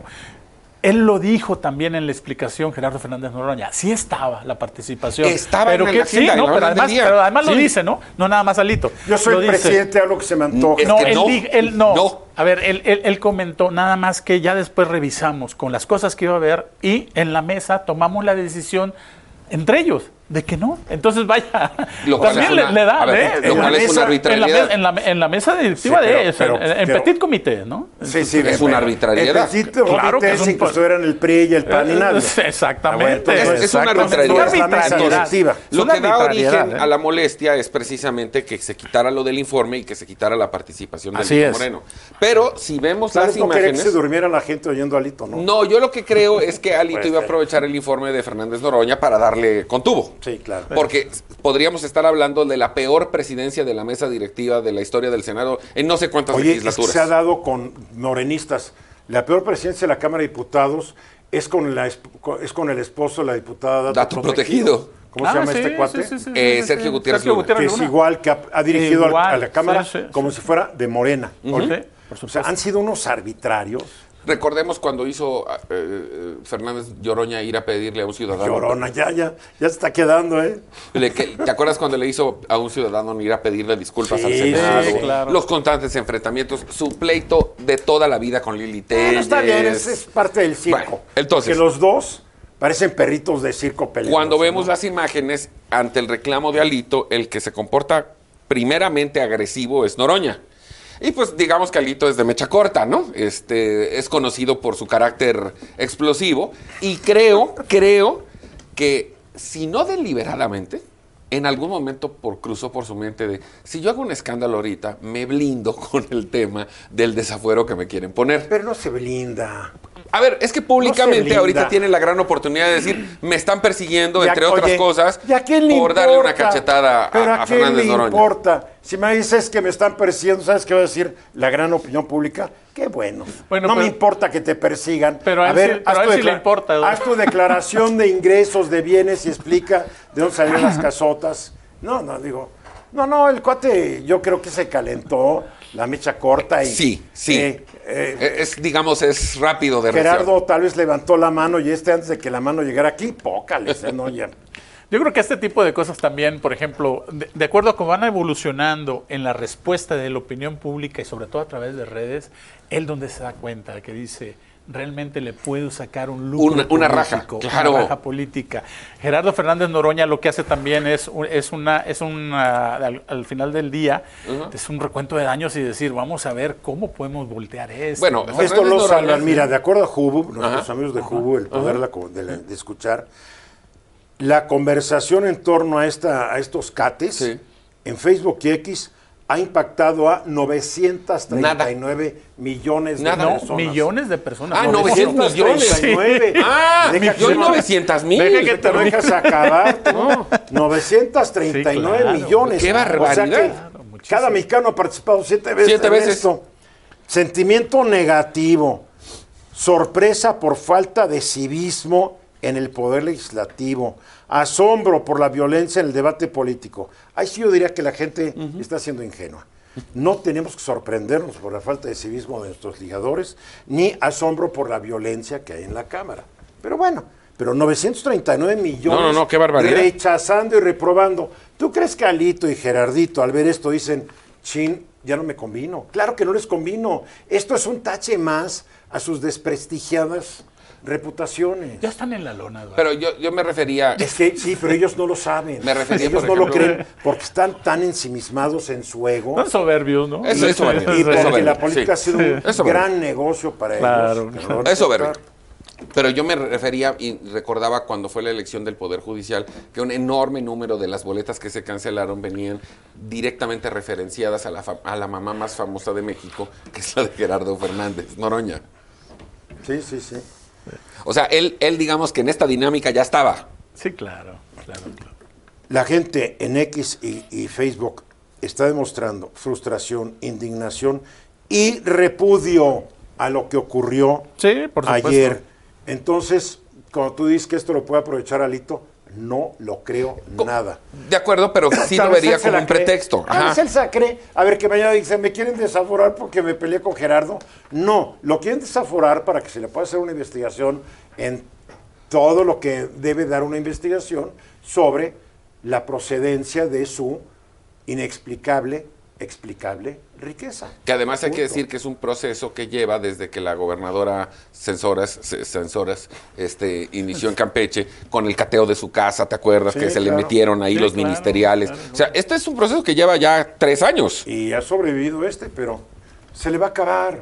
Speaker 8: él lo dijo también en la explicación, Gerardo Fernández Noroña. Sí estaba la participación.
Speaker 5: Estaba
Speaker 8: pero
Speaker 5: en
Speaker 8: que,
Speaker 5: la agenda,
Speaker 8: sí, no,
Speaker 5: en la
Speaker 8: pero
Speaker 5: orden del
Speaker 8: además,
Speaker 5: día.
Speaker 8: pero además
Speaker 5: Sí.
Speaker 8: lo dice, ¿no? No nada más Alito.
Speaker 7: Yo soy
Speaker 8: Lo
Speaker 7: el
Speaker 8: dice.
Speaker 7: presidente, hago lo que se me antoja.
Speaker 5: Es
Speaker 8: No,
Speaker 5: que
Speaker 8: él,
Speaker 5: no.
Speaker 8: di- él no.
Speaker 5: No.
Speaker 8: A ver, él, él, él comentó nada más que ya después revisamos con las cosas que iba a haber y en la mesa tomamos la decisión entre ellos de que no. Entonces, vaya,
Speaker 5: Lo cual
Speaker 8: también
Speaker 5: es
Speaker 8: le,
Speaker 5: una-
Speaker 8: le da,
Speaker 5: a ver,
Speaker 8: ¿eh?
Speaker 5: lo
Speaker 7: cual
Speaker 8: En la
Speaker 7: es una
Speaker 8: mesa-
Speaker 5: arbitrariedad.
Speaker 8: En la, me- en la, en la mesa directiva
Speaker 7: Sí, pero-
Speaker 8: de eso,
Speaker 7: pero-
Speaker 8: en, en
Speaker 7: pero-
Speaker 8: petit comité, ¿no?
Speaker 7: Sí, sí,
Speaker 5: Es
Speaker 7: pero-
Speaker 5: una arbitrariedad.
Speaker 7: El petit
Speaker 8: Claro que
Speaker 7: comité
Speaker 8: es un
Speaker 7: sin que
Speaker 8: pa-
Speaker 7: estuvieran el P R I y el P A N y nadie.
Speaker 8: Exactamente.
Speaker 7: Ah, bueno,
Speaker 5: Es, es una
Speaker 8: exactamente.
Speaker 5: arbitrariedad.
Speaker 7: Es la mesa
Speaker 5: Entonces,
Speaker 7: directiva.
Speaker 8: Es
Speaker 5: lo
Speaker 8: una
Speaker 5: que da
Speaker 8: arbitrariedad,
Speaker 5: origen
Speaker 8: ¿eh?
Speaker 5: a la molestia es precisamente que se quitara lo del informe y que se quitara la participación de
Speaker 8: Así
Speaker 5: Alito
Speaker 8: es.
Speaker 5: Moreno. Pero si vemos
Speaker 7: ¿Sabes?
Speaker 5: las
Speaker 7: No quería que
Speaker 5: imágenes...
Speaker 7: se durmiera la gente oyendo a Alito, ¿no?
Speaker 5: No, yo lo que creo es que Alito
Speaker 7: Puede
Speaker 5: iba a
Speaker 7: ser.
Speaker 5: aprovechar el informe de Fernández Noroña para darle con tubo.
Speaker 7: Sí, claro.
Speaker 5: Porque podríamos estar hablando de la peor presidencia de la mesa directiva de la historia del Senado en no sé cuántas
Speaker 7: Oye, es que
Speaker 5: legislaturas.
Speaker 7: se ha dado con morenistas. La peor presidencia de la Cámara de Diputados es con, la, esp- es con el esposo de la diputada Dato,
Speaker 5: Dato protegido.
Speaker 7: ¿Cómo
Speaker 8: Ah,
Speaker 7: se llama
Speaker 8: sí,
Speaker 7: este cuate?
Speaker 8: sí, sí, sí,
Speaker 5: Eh,
Speaker 8: sí,
Speaker 5: Sergio
Speaker 8: sí.
Speaker 5: Gutiérrez
Speaker 8: Sergio
Speaker 5: Luna.
Speaker 8: Gutiérrez
Speaker 7: Que es
Speaker 8: Luna.
Speaker 7: igual, que ha, ha dirigido al-
Speaker 8: Igual,
Speaker 7: a la Cámara
Speaker 8: sí, sí,
Speaker 7: como
Speaker 8: sí.
Speaker 7: si fuera de Morena.
Speaker 8: Ujú. Sí, por
Speaker 7: O sea,
Speaker 8: supuesto.
Speaker 7: han sido unos arbitrarios.
Speaker 5: Recordemos cuando hizo eh, eh, Fernández Lloroña ir a pedirle a un ciudadano.
Speaker 7: Llorona, ya, ya, ya se está quedando, ¿eh?
Speaker 5: Le- que- ¿Te acuerdas cuando le hizo a un ciudadano ir a pedirle disculpas
Speaker 7: Sí,
Speaker 5: al Senado?
Speaker 7: sí,
Speaker 8: claro.
Speaker 5: Los constantes enfrentamientos, su pleito de toda la vida con Lili Telles.
Speaker 7: Bueno, está bien, es, es parte del circo.
Speaker 5: Bueno, entonces-
Speaker 7: que los dos parecen perritos de circo peleando.
Speaker 5: Cuando vemos las imágenes, ante el reclamo de Alito, el que se comporta primeramente agresivo es Noroña. Y pues digamos que Alito es de mecha corta, ¿no? Este, es conocido por su carácter explosivo. Y creo, creo que si no deliberadamente, en algún momento por, cruzó por su mente de, si yo hago un escándalo ahorita, me blindo con el tema del desafuero que me quieren poner.
Speaker 7: Pero no se blinda.
Speaker 5: A ver, es que públicamente
Speaker 7: blinda.
Speaker 5: ahorita tiene la gran oportunidad de decir, me están persiguiendo,
Speaker 7: Ya-
Speaker 5: entre otras
Speaker 7: oye,
Speaker 5: cosas,
Speaker 7: ¿y a quién le
Speaker 5: por darle una
Speaker 7: importa?
Speaker 5: cachetada a,
Speaker 7: Pero
Speaker 5: a
Speaker 7: a, quién
Speaker 5: Fernández
Speaker 7: le
Speaker 5: Noroña.
Speaker 7: importa? Si me dices que me están persiguiendo, ¿sabes qué va a decir la gran opinión pública? Qué bueno.
Speaker 8: Bueno,
Speaker 7: no
Speaker 8: pero-
Speaker 7: me importa que te persigan.
Speaker 8: Pero a
Speaker 7: a
Speaker 8: él
Speaker 7: ver,
Speaker 8: sí- pero
Speaker 7: haz,
Speaker 8: a
Speaker 7: tu
Speaker 8: él sí le
Speaker 7: decla-
Speaker 8: importa, ¿no?
Speaker 7: haz tu declaración de ingresos, de bienes y explica de dónde salieron las casotas. No, no, digo... No, no, el cuate yo creo que se calentó, la mecha corta y...
Speaker 5: Sí, sí.
Speaker 7: eh, eh,
Speaker 5: Es, digamos, es rápido de reacción.
Speaker 7: Gerardo tal vez levantó la mano y este antes de que la mano llegara aquí, pócales, ¿eh? No, ya.
Speaker 8: Yo creo que este tipo de cosas también, por ejemplo, de, de acuerdo a cómo van evolucionando en la respuesta de la opinión pública y sobre todo a través de redes, él donde se da cuenta que dice, realmente le puedo sacar un lucro
Speaker 5: Una- una raja,
Speaker 8: político,
Speaker 5: claro.
Speaker 8: una raja política. Gerardo Fernández Noroña lo que hace también es, un- es una, es una al, al final del día, es un recuento de daños y decir, vamos a ver cómo podemos voltear esto.
Speaker 5: Bueno,
Speaker 8: ¿no?
Speaker 5: Fernández
Speaker 7: Esto lo
Speaker 5: Noroña,
Speaker 7: salvan,
Speaker 5: sí.
Speaker 7: mira, de acuerdo a Jubu, nuestros
Speaker 5: Ajá.
Speaker 7: amigos de Jubu, el poder la co- de, la- de escuchar, la conversación en torno a, esta, a estos cates
Speaker 5: Sí.
Speaker 7: en Facebook y X ha impactado a novecientos treinta y nueve Nada. millones de
Speaker 5: Nada.
Speaker 8: No,
Speaker 7: personas.
Speaker 8: millones de personas.
Speaker 5: Ah, novecientos millones.
Speaker 7: nueve.
Speaker 5: Sí. Ah, millón novecientos mil.
Speaker 7: Deja que te lo dejas acabar. No. novecientos treinta y nueve
Speaker 8: Sí, claro.
Speaker 7: millones.
Speaker 5: Qué barbaridad.
Speaker 7: O sea que
Speaker 8: Claro,
Speaker 7: cada mexicano ha participado siete veces.
Speaker 5: Siete
Speaker 7: en
Speaker 5: veces.
Speaker 7: esto. Sentimiento negativo. Sorpresa por falta de civismo en el poder legislativo. Asombro por la violencia en el debate político. Ahí sí yo diría que la gente uh-huh. está siendo ingenua. No tenemos que sorprendernos por la falta de civismo de nuestros ligadores, ni asombro por la violencia que hay en la Cámara. Pero bueno, pero novecientos treinta y nueve millones
Speaker 5: no, no, no, qué barbaridad.
Speaker 7: Rechazando y reprobando. ¿Tú crees que Alito y Gerardito al ver esto dicen, chin, ya no me convino? Claro que no les convino. Esto es un tache más a sus desprestigiadas reputaciones.
Speaker 8: Ya están en la lona, Eduardo.
Speaker 5: Pero yo, yo me refería...
Speaker 7: Es que sí, pero ellos no lo saben.
Speaker 5: Me refería,
Speaker 7: ellos
Speaker 5: por
Speaker 7: no
Speaker 5: ejemplo,
Speaker 7: lo creen porque están tan ensimismados en su ego.
Speaker 8: Son soberbios, ¿no?
Speaker 5: Eso es soberbio.
Speaker 7: Y porque
Speaker 5: Es soberbio,
Speaker 7: la política
Speaker 5: sí.
Speaker 7: ha sido un
Speaker 5: Es soberbio.
Speaker 7: gran negocio para
Speaker 8: Claro,
Speaker 7: ellos.
Speaker 8: claro.
Speaker 5: Es soberbio. Pero yo me refería y recordaba cuando fue la elección del Poder Judicial que un enorme número de las boletas que se cancelaron venían directamente referenciadas a la, fa- a la mamá más famosa de México, que es la de Gerardo Fernández, Noroña.
Speaker 7: Sí, sí, sí.
Speaker 5: O sea, él, él digamos que en esta dinámica ya estaba.
Speaker 8: Sí, claro, claro, claro.
Speaker 7: La gente en X y, y Facebook está demostrando frustración, indignación y repudio a lo que ocurrió
Speaker 8: Sí, por supuesto.
Speaker 7: ayer. Entonces, cuando tú dices que esto lo puede aprovechar Alito, no lo creo nada.
Speaker 5: De acuerdo, pero sí
Speaker 7: Tal
Speaker 5: lo
Speaker 7: vez
Speaker 5: vería
Speaker 7: él se
Speaker 5: como
Speaker 7: la
Speaker 5: un
Speaker 7: cree.
Speaker 5: pretexto.
Speaker 7: Tal vez
Speaker 5: Ajá.
Speaker 7: él se la cree. A ver, que mañana dice, ¿me quieren desaforar porque me peleé con Gerardo? No, lo quieren desaforar para que se le pueda hacer una investigación en todo lo que debe dar una investigación sobre la procedencia de su inexplicable, explicable riqueza.
Speaker 5: Que además hay que
Speaker 7: Punto.
Speaker 5: decir que es un proceso que lleva desde que la gobernadora Censoras, C- Censoras este, inició en Campeche con el cateo de su casa, ¿te acuerdas?
Speaker 7: Sí,
Speaker 5: que se le
Speaker 7: claro.
Speaker 5: metieron ahí
Speaker 8: Sí,
Speaker 5: los
Speaker 8: claro,
Speaker 5: ministeriales.
Speaker 8: claro.
Speaker 5: O sea, este es un proceso que lleva ya tres años.
Speaker 7: Y ha sobrevivido este, pero se le va a acabar.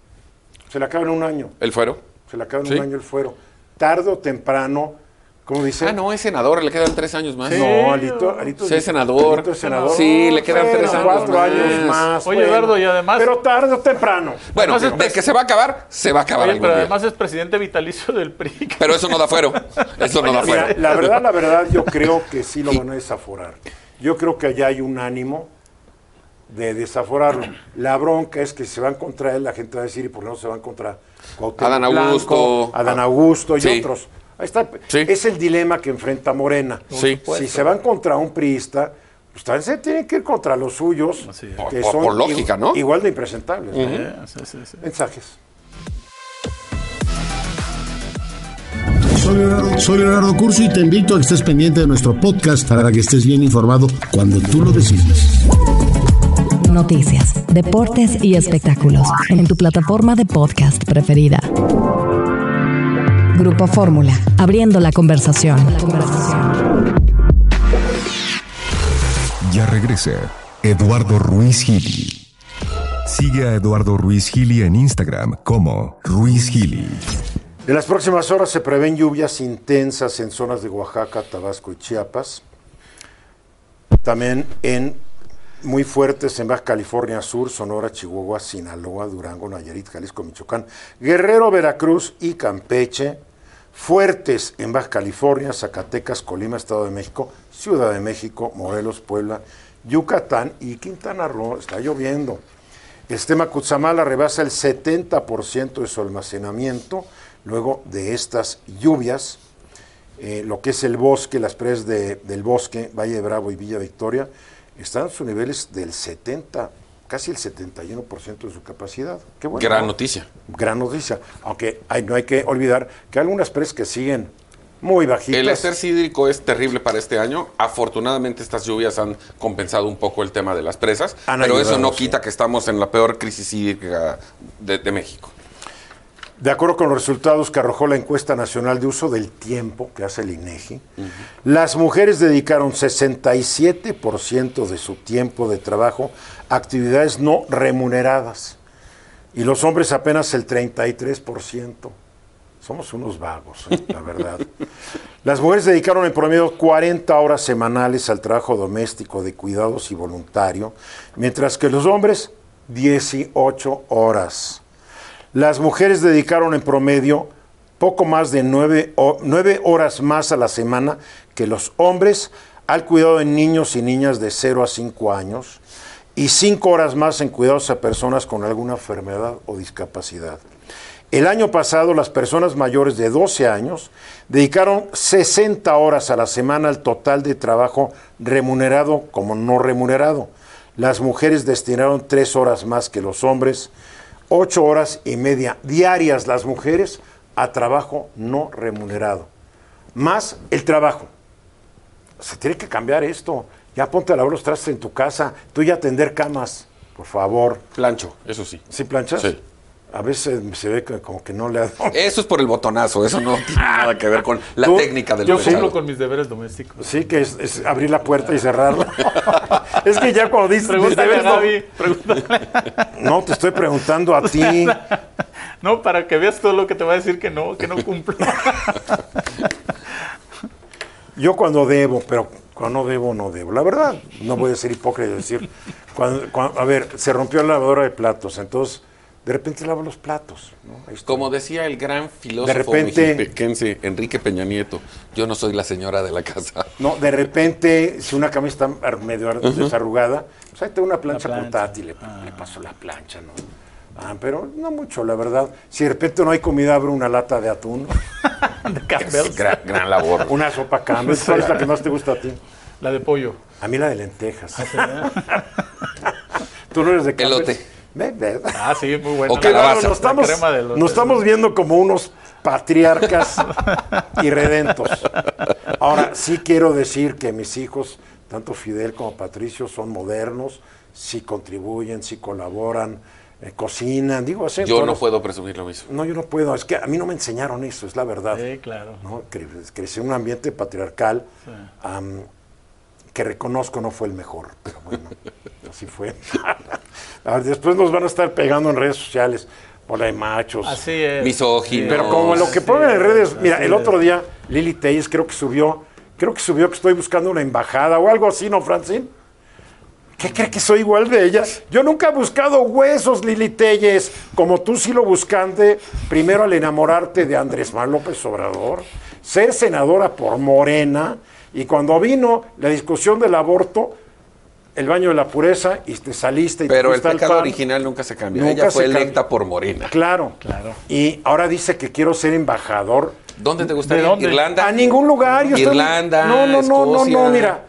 Speaker 7: Se le acaba en un año.
Speaker 5: ¿El fuero?
Speaker 7: Se le acaba en
Speaker 5: Sí.
Speaker 7: un año el fuero. Tarde o temprano, ¿cómo dice?
Speaker 5: Ah, no, es senador, le quedan tres años más.
Speaker 7: No, Alito, Alito,
Speaker 5: Sí, es senador.
Speaker 7: Alito es senador.
Speaker 5: Sí, le quedan
Speaker 7: Bueno,
Speaker 5: tres años
Speaker 7: cuatro
Speaker 5: más.
Speaker 7: años más.
Speaker 8: Oye, Eduardo, y además-
Speaker 7: Pero tarde o temprano.
Speaker 5: Bueno,
Speaker 8: Además,
Speaker 5: de
Speaker 8: es-
Speaker 5: que se va a acabar, se va a acabar
Speaker 8: Oye,
Speaker 5: algún
Speaker 8: pero
Speaker 5: día.
Speaker 8: además es presidente vitalicio del P R I.
Speaker 5: Pero eso no da fuero. Eso no da
Speaker 7: Mira,
Speaker 5: fuero.
Speaker 7: la verdad, la verdad, yo creo que sí lo van a desaforar. Yo creo que allá hay un ánimo de desaforarlo. La bronca es que si se van contra él, la gente va a decir, ¿y por qué no se van contra Cuauhtémoc
Speaker 5: Adán Augusto.
Speaker 7: Blanco, Adán Augusto y
Speaker 5: Sí.
Speaker 7: otros? Ahí está.
Speaker 5: Sí.
Speaker 7: Es el dilema que enfrenta Morena.
Speaker 5: Sí.
Speaker 7: Si se van contra un priista, pues también se tienen que ir contra los suyos,
Speaker 8: Así es.
Speaker 7: que
Speaker 5: Por-
Speaker 7: son
Speaker 5: por lógica,
Speaker 7: igu-
Speaker 5: ¿no?
Speaker 7: igual de impresentables. ¿no?
Speaker 8: Eh, sí, sí, sí.
Speaker 7: Mensajes.
Speaker 4: Soy Leonardo, soy Leonardo Curso y te invito a que estés pendiente de nuestro podcast para que estés bien informado cuando tú lo decides.
Speaker 2: Noticias, deportes y espectáculos en tu plataforma de podcast preferida. Grupo Fórmula, abriendo la conversación.
Speaker 3: Ya regresa Eduardo Ruiz Gili. Sigue a Eduardo Ruiz Gili en Instagram como Ruiz Gili.
Speaker 7: En las próximas horas se prevén lluvias intensas en zonas de Oaxaca, Tabasco y Chiapas. También en muy fuertes en Baja California Sur, Sonora, Chihuahua, Sinaloa, Durango, Nayarit, Jalisco, Michoacán, Guerrero, Veracruz y Campeche. Fuertes en Baja California, Zacatecas, Colima, Estado de México, Ciudad de México, Morelos, Puebla, Yucatán y Quintana Roo. Está lloviendo. El sistema Cutzamala rebasa el setenta por ciento de su almacenamiento luego de estas lluvias. Eh, lo que es el bosque, las presas de, del bosque, Valle de Bravo y Villa Victoria, están a sus niveles del setenta, casi el setenta y uno por ciento de su capacidad. Qué bueno,
Speaker 5: Gran
Speaker 7: ¿no?
Speaker 5: noticia.
Speaker 7: Gran noticia. Aunque hay, no hay que olvidar que hay algunas presas que siguen muy bajitas.
Speaker 5: El estrés hídrico es terrible para este año. Afortunadamente estas lluvias han compensado un poco el tema de las presas,
Speaker 7: Han
Speaker 5: pero
Speaker 7: ayudado,
Speaker 5: eso no
Speaker 7: sí.
Speaker 5: quita que estamos en la peor crisis hídrica de, de México.
Speaker 7: De acuerdo con los resultados que arrojó la encuesta nacional de uso del tiempo que hace el INEGI, uh-huh. las mujeres dedicaron sesenta y siete por ciento de su tiempo de trabajo a actividades no remuneradas y los hombres apenas el treinta y tres por ciento. Somos unos vagos, ¿eh? La verdad. Las mujeres dedicaron en promedio cuarenta horas semanales al trabajo doméstico de cuidados y voluntario, mientras que los hombres, dieciocho horas. Las mujeres dedicaron en promedio poco más de nueve, nueve horas más a la semana que los hombres al cuidado de niños y niñas de cero a cinco años y cinco horas más en cuidados a personas con alguna enfermedad o discapacidad. El año pasado, las personas mayores de doce años dedicaron sesenta horas a la semana al total de trabajo remunerado como no remunerado. Las mujeres destinaron tres horas más que los hombres, ocho horas y media diarias las mujeres a trabajo no remunerado. Más el trabajo. Se tiene que cambiar esto. Ya ponte a lavar los trastes en tu casa, tú ya tender camas, por favor.
Speaker 5: Plancho, eso sí.
Speaker 7: ¿Sí planchas?
Speaker 5: Sí.
Speaker 7: A veces se ve que como que no le ha dado.
Speaker 5: Eso es por el botonazo, eso no tiene nada que ver con la
Speaker 7: Tú,
Speaker 5: técnica del
Speaker 8: Yo
Speaker 5: planchado.
Speaker 8: cumplo con mis deberes domésticos.
Speaker 7: Sí, que es, es abrir la puerta y cerrarla. Es que ya cuando dices...
Speaker 8: Pregúntale a
Speaker 7: mis deberes
Speaker 8: Gaby, pregúntale.
Speaker 7: no, no, te estoy preguntando a ti.
Speaker 8: No, para que veas todo lo que te va a decir que no, que no cumplo.
Speaker 7: Yo cuando debo, pero cuando no debo, no debo. La verdad, no voy a ser hipócrita y decir... Cuando, cuando, a ver, se rompió la lavadora de platos, entonces... De repente lavo los platos, ¿no?
Speaker 5: Como decía el gran filósofo
Speaker 7: De repente-
Speaker 5: mexiquense Enrique Peña Nieto, yo no soy la señora de la casa.
Speaker 7: No, de repente, si una camisa está ar- medio ar- desarrugada, pues ahí tengo una plancha,
Speaker 8: plancha.
Speaker 7: portátil, le, le paso la plancha, ¿no? Ah, pero no mucho, la verdad. Si de repente no hay comida, abro una lata de atún,
Speaker 8: De Campbell's.
Speaker 5: Gran, gran labor.
Speaker 7: una sopa Campbell's. ¿Cuál es la que más te gusta a ti?
Speaker 8: La de pollo.
Speaker 7: A mí la de lentejas. ¿Tú no eres de Campbell's?
Speaker 5: Elote.
Speaker 7: Ve, ve.
Speaker 8: Ah, sí, muy buena.
Speaker 5: O calabaza.
Speaker 7: Nos estamos,
Speaker 8: La crema de elote.
Speaker 7: nos estamos viendo como unos patriarcas irredentos. Ahora, sí quiero decir que mis hijos, tanto Fidel como Patricio, son modernos, sí contribuyen, sí colaboran, eh, cocinan, digo, hacen
Speaker 5: Yo
Speaker 7: todas
Speaker 5: no
Speaker 7: las-
Speaker 5: puedo presumir lo mismo.
Speaker 7: No, yo no puedo, es que a mí no me enseñaron eso, es la verdad.
Speaker 8: Sí, claro.
Speaker 7: ¿No? Cre- Crecí en un ambiente patriarcal, am, que reconozco no fue el mejor, pero bueno, así fue. A ver, después nos van a estar pegando en redes sociales, bola de machos.
Speaker 8: Así es.
Speaker 5: Misóginos.
Speaker 7: Pero como lo que
Speaker 8: Sí,
Speaker 7: ponen en redes, mira,
Speaker 8: así
Speaker 7: el
Speaker 8: es.
Speaker 7: otro día Lili Telles creo que subió, creo que subió que estoy buscando una embajada o algo así, ¿no, Francine? ¿Qué cree que soy igual de ella? Yo nunca he buscado huesos, Lili Telles, como tú sí lo buscaste primero al enamorarte de Andrés Manuel López Obrador, ser senadora por Morena, y cuando vino la discusión del aborto, el baño de la pureza, y te saliste y te
Speaker 5: Pero el
Speaker 7: fuiste al
Speaker 5: pecado
Speaker 7: pan.
Speaker 5: original nunca se cambia.
Speaker 7: Nunca
Speaker 5: Ella fue
Speaker 7: se cambia.
Speaker 5: electa por Morena.
Speaker 7: Claro,
Speaker 8: Claro.
Speaker 7: Y ahora dice que quiero ser embajador.
Speaker 5: ¿Dónde te gustaría?
Speaker 8: ¿De dónde?
Speaker 5: ¿Irlanda?
Speaker 7: A ningún lugar. Yo estoy-
Speaker 5: Irlanda,
Speaker 7: No, no, no, no,
Speaker 5: Escocia.
Speaker 7: no, mira.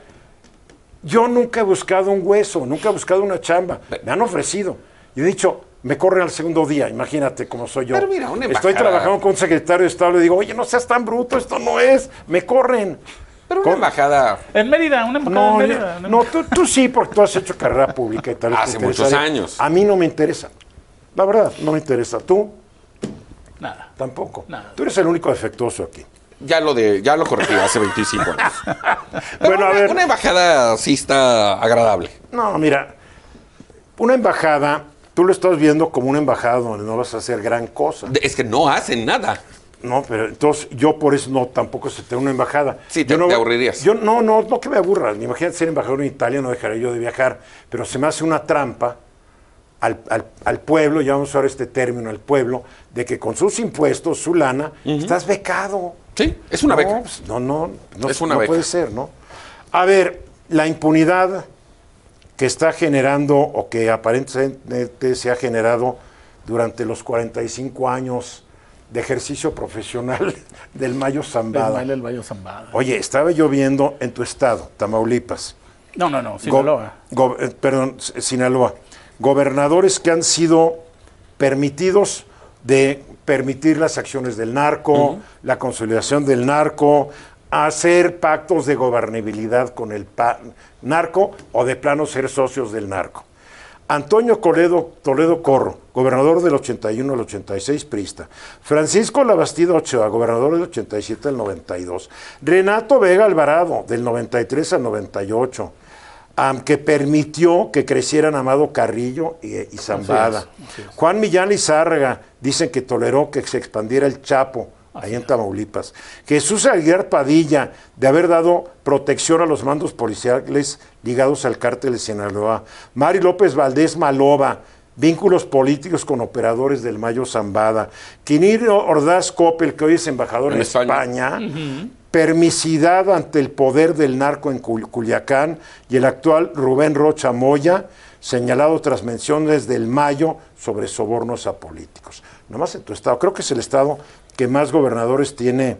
Speaker 7: Yo nunca he buscado un hueso, nunca he buscado una chamba. Me han ofrecido. Y he dicho, me corren al segundo día, imagínate cómo soy yo.
Speaker 5: Pero mira, una
Speaker 7: Estoy
Speaker 5: embajada-
Speaker 7: trabajando con un secretario de Estado y le digo, oye, no seas tan bruto, esto no es, me corren.
Speaker 5: Pero una
Speaker 7: Con-
Speaker 5: embajada
Speaker 8: En Mérida, una embajada
Speaker 7: No,
Speaker 8: en
Speaker 7: yo-
Speaker 8: Mérida. una
Speaker 7: no tú, tú sí, porque tú has hecho carrera pública y tal. vez
Speaker 5: Hace
Speaker 7: te
Speaker 5: muchos
Speaker 7: interesaría.
Speaker 5: años.
Speaker 7: A mí no me interesa. La verdad, no me interesa. ¿Tú?
Speaker 8: Nada.
Speaker 7: Tampoco.
Speaker 8: Nada.
Speaker 7: Tú eres el único defectuoso aquí.
Speaker 5: ya lo de ya lo corregí hace veinticinco años. Pero
Speaker 7: Bueno, a
Speaker 5: una,
Speaker 7: ver.
Speaker 5: una embajada sí está agradable.
Speaker 7: No, mira, una embajada, tú lo estás viendo como una embajada donde no vas a hacer gran cosa.
Speaker 5: De- Es que no hacen nada.
Speaker 7: No, pero entonces yo por eso no tampoco se tengo una embajada.
Speaker 5: Sí,
Speaker 7: Yo
Speaker 5: te-
Speaker 7: no,
Speaker 5: te aburrirías.
Speaker 7: Yo no, no, no que me aburras. Imagínate ser embajador en Italia, no dejaré yo de viajar. Pero se me hace una trampa al, al, al pueblo, ya vamos a usar este término, al pueblo, de que con sus impuestos, su lana, estás becado.
Speaker 5: Sí, es una
Speaker 7: no,
Speaker 5: beca.
Speaker 7: pues, no, no, no,
Speaker 5: Es una
Speaker 7: no
Speaker 5: beca.
Speaker 7: puede ser, ¿no? A ver, la impunidad que está generando o que aparentemente se ha generado durante los cuarenta y cinco años de ejercicio profesional del Mayo
Speaker 8: Del
Speaker 7: Zambada.
Speaker 8: baile del Valle Zambada.
Speaker 7: Oye, estaba yo viendo en tu estado, Tamaulipas,
Speaker 8: No, no, no,
Speaker 7: go-
Speaker 8: Sinaloa.
Speaker 7: go- eh, perdón, S- Sinaloa, gobernadores que han sido permitidos de permitir las acciones del narco, la consolidación del narco, hacer pactos de gobernabilidad con el pa- narco o de plano ser socios del narco. Antonio Toledo, Toledo Corro, gobernador del ochenta y uno al ochenta y seis, priista. Francisco Labastida Ochoa, gobernador del ochenta y siete al noventa y dos. Renato Vega Alvarado, del noventa y tres al noventa y ocho, am, que permitió que crecieran Amado Carrillo y, y Zambada.
Speaker 8: Así es, así es.
Speaker 7: Juan Millán Lizárraga, dicen que toleró que se expandiera el Chapo ahí en Tamaulipas. Jesús Aguilar Padilla, de haber dado protección a los mandos policiales ligados al cártel de Sinaloa. Mari López Valdés Maloba, vínculos políticos con operadores del Mayo Zambada. Quiniro Ordaz Coppel, que hoy es embajador en, en España, España. Uh-huh. Permisidad ante el poder del narco en Cul- Culiacán, y el actual Rubén Rocha Moya, señalado tras menciones del Mayo sobre sobornos a políticos. Nomás en tu estado, creo que es el estado que más gobernadores tiene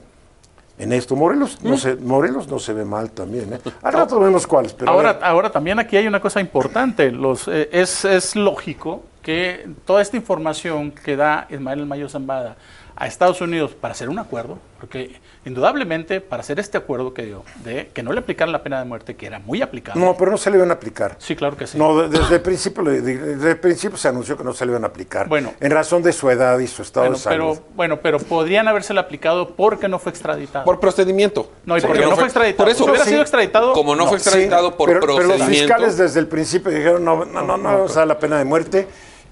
Speaker 7: en esto. Morelos no, ¿Mm? se, Morelos no se ve mal también, ¿eh? Al rato vemos cuáles. Pero
Speaker 8: ahora, ahora también aquí hay una cosa importante. Los, eh, es, es lógico que toda esta información que da Ismael El Mayo Zambada a Estados Unidos para hacer un acuerdo, porque indudablemente para hacer este acuerdo que dio, de que no le aplicaran la pena de muerte, que era muy aplicable.
Speaker 7: No, pero no se le iban a aplicar.
Speaker 8: Sí, claro que sí.
Speaker 7: No, desde el principio, desde el principio se anunció que no se le iban a aplicar. Bueno, en razón de su edad y su estado
Speaker 8: bueno,
Speaker 7: de salud.
Speaker 8: Pero, bueno, pero podrían habérsela aplicado porque no fue extraditado.
Speaker 5: Por procedimiento.
Speaker 8: No, y sí, porque no fue, fue extraditado.
Speaker 5: Por eso,
Speaker 8: si hubiera
Speaker 5: sí,
Speaker 8: sido extraditado.
Speaker 5: Como no, no fue extraditado sí, por
Speaker 7: pero,
Speaker 5: procedimiento.
Speaker 7: Pero los fiscales desde el principio dijeron, no, no, no, no vamos a dar la pena de muerte.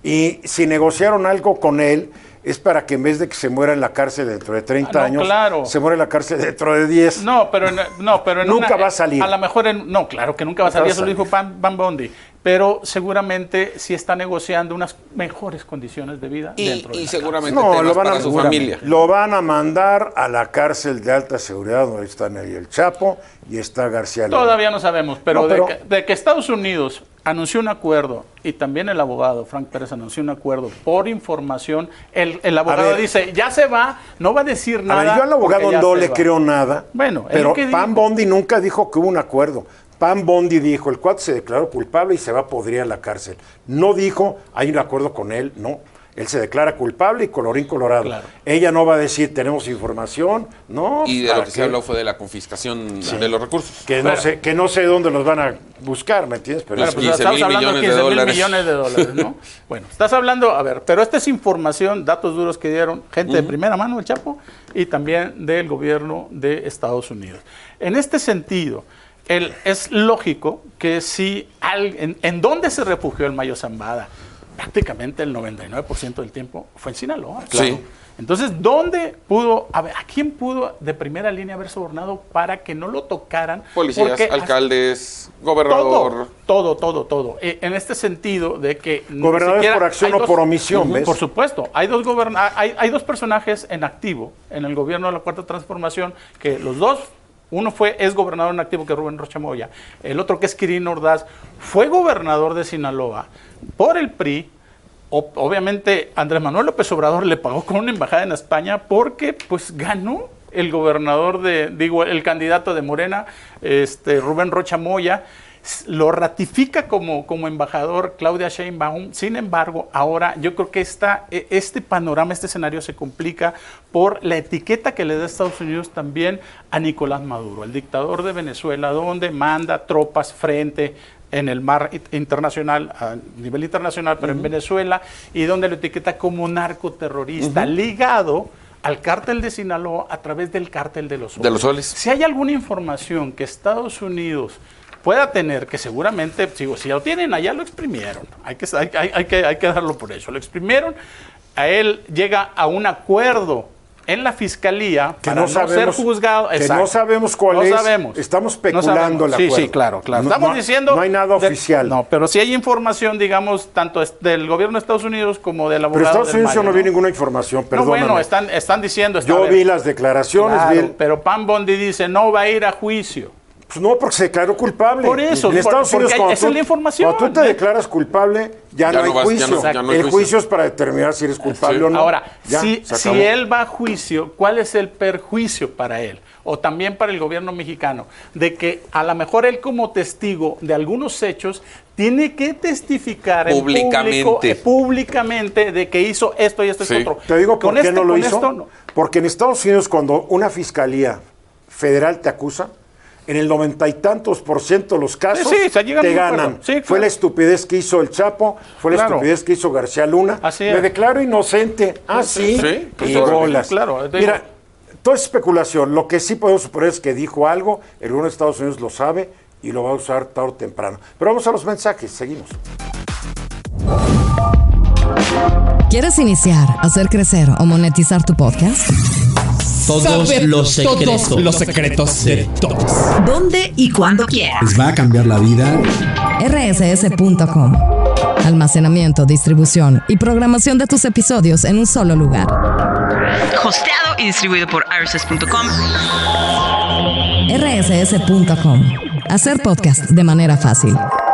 Speaker 7: Y si negociaron algo con él, es para que en vez de que se muera en la cárcel dentro de treinta
Speaker 8: ah, no,
Speaker 7: años,
Speaker 8: claro.
Speaker 7: se muera en la cárcel dentro de diez.
Speaker 8: No, pero en, no, pero en
Speaker 7: nunca
Speaker 8: una,
Speaker 7: va a salir.
Speaker 8: A lo mejor, en, no, claro que nunca va a salir, eso lo dijo Pam, Pam Bondi. Pero seguramente sí está negociando unas mejores condiciones de vida
Speaker 5: y,
Speaker 8: dentro de
Speaker 5: y
Speaker 8: la
Speaker 5: seguramente
Speaker 7: no, lo van
Speaker 5: para
Speaker 7: a,
Speaker 5: su familia.
Speaker 7: Lo van a mandar a la cárcel de alta seguridad, donde están ahí el Chapo y está García Luna.
Speaker 8: Todavía no sabemos, pero,
Speaker 7: no, pero
Speaker 8: de, que, de que Estados Unidos anunció un acuerdo y también el abogado Frank Pérez anunció un acuerdo por información, el, el abogado ver, dice, ya se va, no va a decir nada.
Speaker 7: A ver, yo al abogado no le va. creo nada,
Speaker 8: bueno,
Speaker 7: pero Pam Bondi nunca dijo que hubo un acuerdo. Pam Bondi dijo, el cuate se declaró culpable y se va a podrir a la cárcel. No dijo, hay un acuerdo con él, no. Él se declara culpable y colorín colorado. Claro. Ella no va a decir, tenemos información, no.
Speaker 5: Y de lo que qué? se habló fue de la confiscación sí. de los recursos.
Speaker 7: Que no, sé, que no sé dónde los van a buscar, ¿me entiendes? Pero
Speaker 8: bueno, pues estamos hablando de quince mil millones de dólares, ¿no? Bueno, estás hablando, a ver, pero esta es información, datos duros que dieron gente uh-huh. de primera mano, el Chapo, y también del gobierno de Estados Unidos. En este sentido, el, es lógico que si, al, en, en dónde se refugió el Mayo Zambada, prácticamente el noventa y nueve por ciento del tiempo fue en Sinaloa. Claro. Sí. Entonces, ¿dónde pudo, a ver, a quién pudo de primera línea haber sobornado para que no lo tocaran?
Speaker 5: Policías, alcaldes, gobernador.
Speaker 8: Todo, todo, todo, todo. Eh, en este sentido de que...
Speaker 7: Gobernadores por acción o por omisión, ¿ves?
Speaker 8: Por supuesto. Hay dos, goberna hay, hay dos personajes en activo en el gobierno de la Cuarta Transformación, que los dos... Uno fue, es gobernador en activo, que es Rubén Rocha Moya. El otro, que es Quirino Ordaz, fue gobernador de Sinaloa por el P R I. O, obviamente, Andrés Manuel López Obrador le pagó con una embajada en España porque pues ganó el gobernador de, digo, el candidato de Morena, este, Rubén Rocha Moya. Lo ratifica como, como embajador Claudia Sheinbaum. Sin embargo, ahora yo creo que esta, este panorama, este escenario se complica por la etiqueta que le da Estados Unidos también a Nicolás Maduro, el dictador de Venezuela, donde manda tropas frente en el mar internacional, a nivel internacional, pero uh-huh. en Venezuela, y donde lo etiqueta como narcoterrorista, uh-huh. ligado al cártel de Sinaloa a través del cártel de los soles.
Speaker 5: De los soles.
Speaker 8: Si hay alguna información que Estados Unidos pueda tener, que seguramente, digo, si lo tienen, allá lo exprimieron, hay que, hay, hay, hay, que, hay que darlo por eso, lo exprimieron, a él llega a un acuerdo en la fiscalía
Speaker 7: que
Speaker 8: para
Speaker 7: no, sabemos,
Speaker 8: no ser juzgado.
Speaker 7: Que
Speaker 8: Exacto.
Speaker 7: no sabemos cuál
Speaker 8: no
Speaker 7: es,
Speaker 8: sabemos.
Speaker 7: estamos especulando
Speaker 8: no sabemos.
Speaker 7: el
Speaker 8: Sí,
Speaker 7: acuerdo.
Speaker 8: sí, claro, claro.
Speaker 7: No,
Speaker 8: Estamos
Speaker 7: no,
Speaker 8: diciendo...
Speaker 7: No hay nada
Speaker 8: de,
Speaker 7: oficial.
Speaker 8: No, pero sí hay información, digamos, tanto del gobierno de Estados Unidos como del abogado.
Speaker 7: Pero Estados Unidos
Speaker 8: Mayo,
Speaker 7: no
Speaker 8: ¿no?
Speaker 7: vi ninguna información, perdóname.
Speaker 8: No, bueno, están, están diciendo...
Speaker 7: Yo vi las declaraciones.
Speaker 8: Claro,
Speaker 7: vi...
Speaker 8: pero Pam Bondi dice, no va a ir a juicio.
Speaker 7: Pues no, porque se declaró culpable.
Speaker 8: Por eso,
Speaker 7: en Estados
Speaker 8: por,
Speaker 7: Unidos,
Speaker 8: porque esa
Speaker 7: tú,
Speaker 8: es la información.
Speaker 7: Cuando tú te declaras culpable, ya, ya no hay vas, juicio. Ya no, ya no hay
Speaker 8: el
Speaker 7: juicio. juicio es para determinar si eres culpable sí. o no.
Speaker 8: Ahora,
Speaker 7: ya,
Speaker 8: si, si él va a juicio, ¿cuál es el perjuicio para él? O también para el gobierno mexicano, de que a lo mejor él como testigo de algunos hechos tiene que testificar
Speaker 5: públicamente,
Speaker 8: en público, eh, públicamente de que hizo esto y esto
Speaker 7: sí.
Speaker 8: y esto otro.
Speaker 7: Te digo por qué este, no lo hizo.
Speaker 8: Esto, no.
Speaker 7: Porque en Estados Unidos, cuando una fiscalía federal te acusa, en el noventa y tantos por ciento de los casos
Speaker 8: sí, sí,
Speaker 7: te ganan. Sí, claro. Fue la estupidez que hizo el Chapo, fue la claro. estupidez que hizo García Luna.
Speaker 8: Así
Speaker 7: Me declaro inocente. Ah, sí.
Speaker 8: sí
Speaker 7: y bolas.
Speaker 8: Claro,
Speaker 7: Mira, toda es especulación. Lo que sí podemos suponer es que dijo algo, el gobierno de Estados Unidos lo sabe y lo va a usar tarde o temprano. Pero vamos a los mensajes, seguimos.
Speaker 2: ¿Quieres iniciar, hacer crecer o monetizar tu podcast?
Speaker 10: todos
Speaker 11: saber
Speaker 10: los secretos.
Speaker 11: todos los secretos de todos.
Speaker 12: ¿Dónde y cuándo quieras?
Speaker 4: ¿Les va a cambiar la vida?
Speaker 2: R S S punto com. Almacenamiento, distribución y programación de tus episodios en un solo lugar.
Speaker 12: Hosteado y distribuido por R S S punto com.
Speaker 2: R S S punto com. Hacer podcast de manera fácil.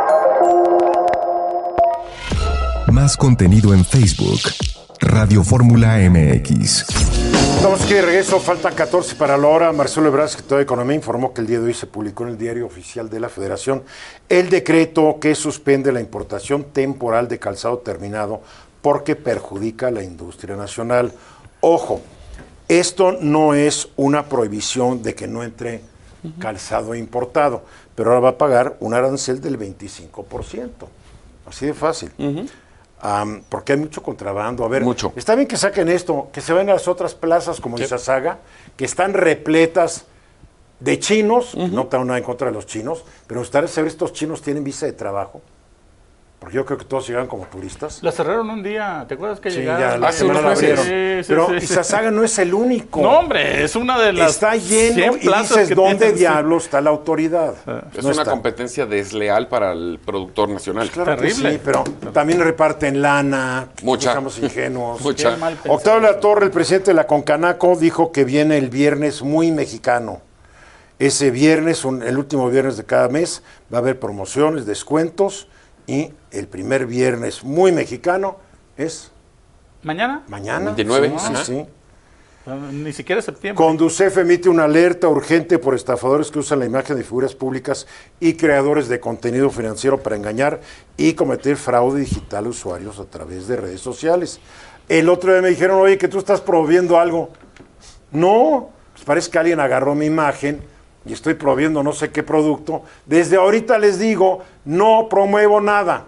Speaker 3: Más contenido en Facebook. Radio Fórmula M X.
Speaker 7: Estamos aquí de regreso, faltan catorce para la hora. Marcelo Ebrard, secretario de Economía, informó que el día de hoy se publicó en el Diario Oficial de la Federación el decreto que suspende la importación temporal de calzado terminado porque perjudica a la industria nacional. Ojo, esto no es una prohibición de que no entre calzado importado, pero ahora va a pagar un arancel del veinticinco por ciento. Así de fácil. Uh-huh. Um, porque hay mucho contrabando. A ver,
Speaker 5: mucho.
Speaker 7: Está bien que saquen esto, que se vayan a las otras plazas como Izazaga, que están repletas de chinos, uh-huh. No tengo nada en contra de los chinos, pero me gustaría saber, ¿estos chinos tienen visa de trabajo? Porque yo creo que todos llegan como turistas.
Speaker 8: La cerraron un día, ¿te acuerdas que
Speaker 7: sí,
Speaker 8: llegaron?
Speaker 7: Ya, la
Speaker 5: ah,
Speaker 7: semana
Speaker 5: sí,
Speaker 7: la
Speaker 5: sí,
Speaker 7: abrieron.
Speaker 8: sí, sí,
Speaker 7: pero
Speaker 8: sí, sí.
Speaker 7: Izazaga no es el único.
Speaker 8: No, hombre, es una de las
Speaker 7: Está lleno y dices, ¿dónde tienen, diablos sí. está la autoridad?
Speaker 5: Ah, es
Speaker 7: no
Speaker 5: una
Speaker 7: está.
Speaker 5: competencia desleal para el productor nacional.
Speaker 7: Pues claro
Speaker 8: terrible.
Speaker 7: Sí, pero también reparten lana.
Speaker 5: Mucha.
Speaker 7: Estamos ingenuos.
Speaker 5: Mucha.
Speaker 7: Octavio Latorre, el presidente de la Concanaco, dijo que viene el viernes muy mexicano. Ese viernes, un, el último viernes de cada mes, va a haber promociones, descuentos. Y el primer viernes muy mexicano es...
Speaker 8: ¿Mañana?
Speaker 7: Mañana.
Speaker 5: veintinueve.
Speaker 7: Sí, sí, sí.
Speaker 8: Ni siquiera septiembre.
Speaker 7: Conducef emite una alerta urgente por estafadores que usan la imagen de figuras públicas y creadores de contenido financiero para engañar y cometer fraude digital a usuarios a través de redes sociales. El otro día me dijeron, oye, que tú estás promoviendo algo. No, pues parece que alguien agarró mi imagen y estoy promoviendo no sé qué producto. Desde ahorita les digo, no promuevo nada.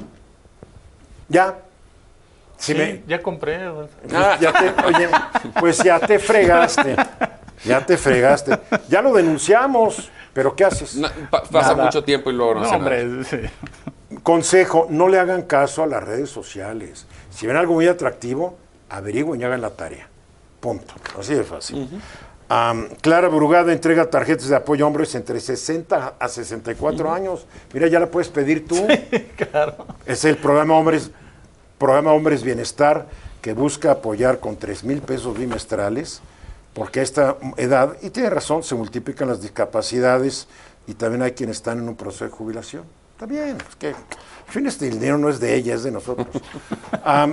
Speaker 7: Ya. Si
Speaker 8: sí,
Speaker 7: me...
Speaker 8: ya compré.
Speaker 7: Ah, ya te, oye, pues ya te fregaste. Ya te fregaste. Ya lo denunciamos, pero ¿qué haces?
Speaker 5: No, pa- pasa
Speaker 7: Nada.
Speaker 5: mucho tiempo y luego no,
Speaker 8: No,
Speaker 5: hace
Speaker 8: hombre.
Speaker 5: nada.
Speaker 8: Sí.
Speaker 7: Consejo, no le hagan caso a las redes sociales. Si ven algo muy atractivo, averigüen y hagan la tarea. Punto. Así de fácil. Uh-huh. Um, Clara Brugada entrega tarjetas de apoyo a hombres entre sesenta a sesenta y cuatro uh-huh. años. Mira, ya la puedes pedir tú.
Speaker 8: Sí, claro.
Speaker 7: Es el programa Hombres, programa Hombres Bienestar, que busca apoyar con tres mil pesos bimestrales, porque a esta edad, y tiene razón, se multiplican las discapacidades y también hay quienes están en un proceso de jubilación. Está bien, es que al fin este dinero no es de ella, es de nosotros. um,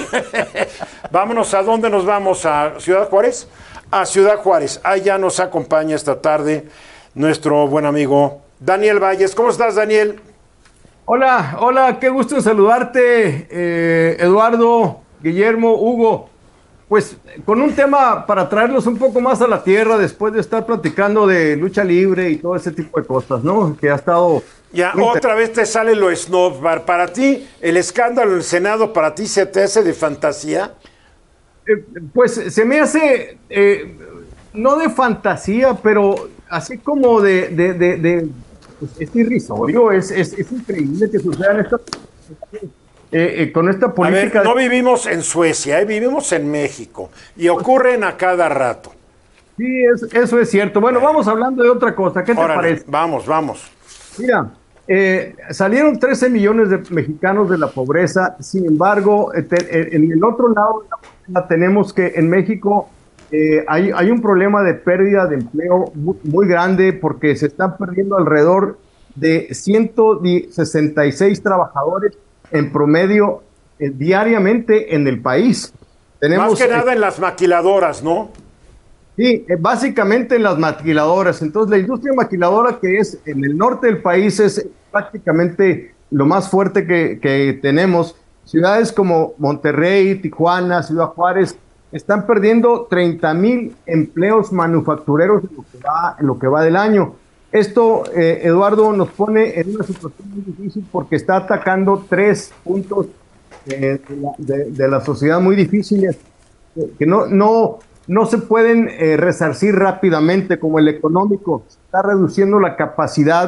Speaker 7: vámonos, ¿a dónde nos vamos? ¿A Ciudad Juárez? A Ciudad Juárez. Allá nos acompaña esta tarde nuestro buen amigo Daniel Valles. ¿Cómo estás, Daniel?
Speaker 13: Hola, hola, qué gusto en saludarte, eh, Eduardo, Guillermo, Hugo. Pues con un tema para traerlos un poco más a la tierra después de estar platicando de lucha libre y todo ese tipo de cosas, ¿no? Que ha estado...
Speaker 7: Ya, otra vez te sale lo snob. Para ti, el escándalo del Senado, ¿para ti se te hace de fantasía?
Speaker 13: Eh, pues se me hace, eh, no de fantasía, pero así como de, de, de, de pues es irrisorio, es, es, es increíble que sucedan estas eh, eh, con esta política.
Speaker 7: A ver, no vivimos en Suecia, eh, vivimos en México y ocurren a cada rato.
Speaker 13: Sí, es, eso es cierto. Bueno, vamos hablando de otra cosa, ¿qué te
Speaker 7: Órale, parece? Vamos, vamos.
Speaker 13: Mira, eh, salieron trece millones de mexicanos de la pobreza, sin embargo, eh, te, en el otro lado de la pobreza tenemos que en México eh, hay, hay un problema de pérdida de empleo muy, muy grande porque se están perdiendo alrededor de ciento sesenta y seis trabajadores en promedio eh, diariamente en el país. Tenemos,
Speaker 7: Más que nada
Speaker 13: eh,
Speaker 7: en las maquiladoras, ¿no?
Speaker 13: Sí, eh, básicamente en las maquiladoras. Entonces, la industria maquiladora que es en el norte del país es prácticamente lo más fuerte que, que tenemos. Ciudades como Monterrey, Tijuana, Ciudad Juárez, están perdiendo treinta mil empleos manufactureros en lo que va, en lo que va del año. Esto, eh, Eduardo, nos pone en una situación muy difícil porque está atacando tres puntos eh, de, la, de, de la sociedad muy difíciles eh, que no... no no se pueden eh, resarcir rápidamente, como el económico. Se está reduciendo la capacidad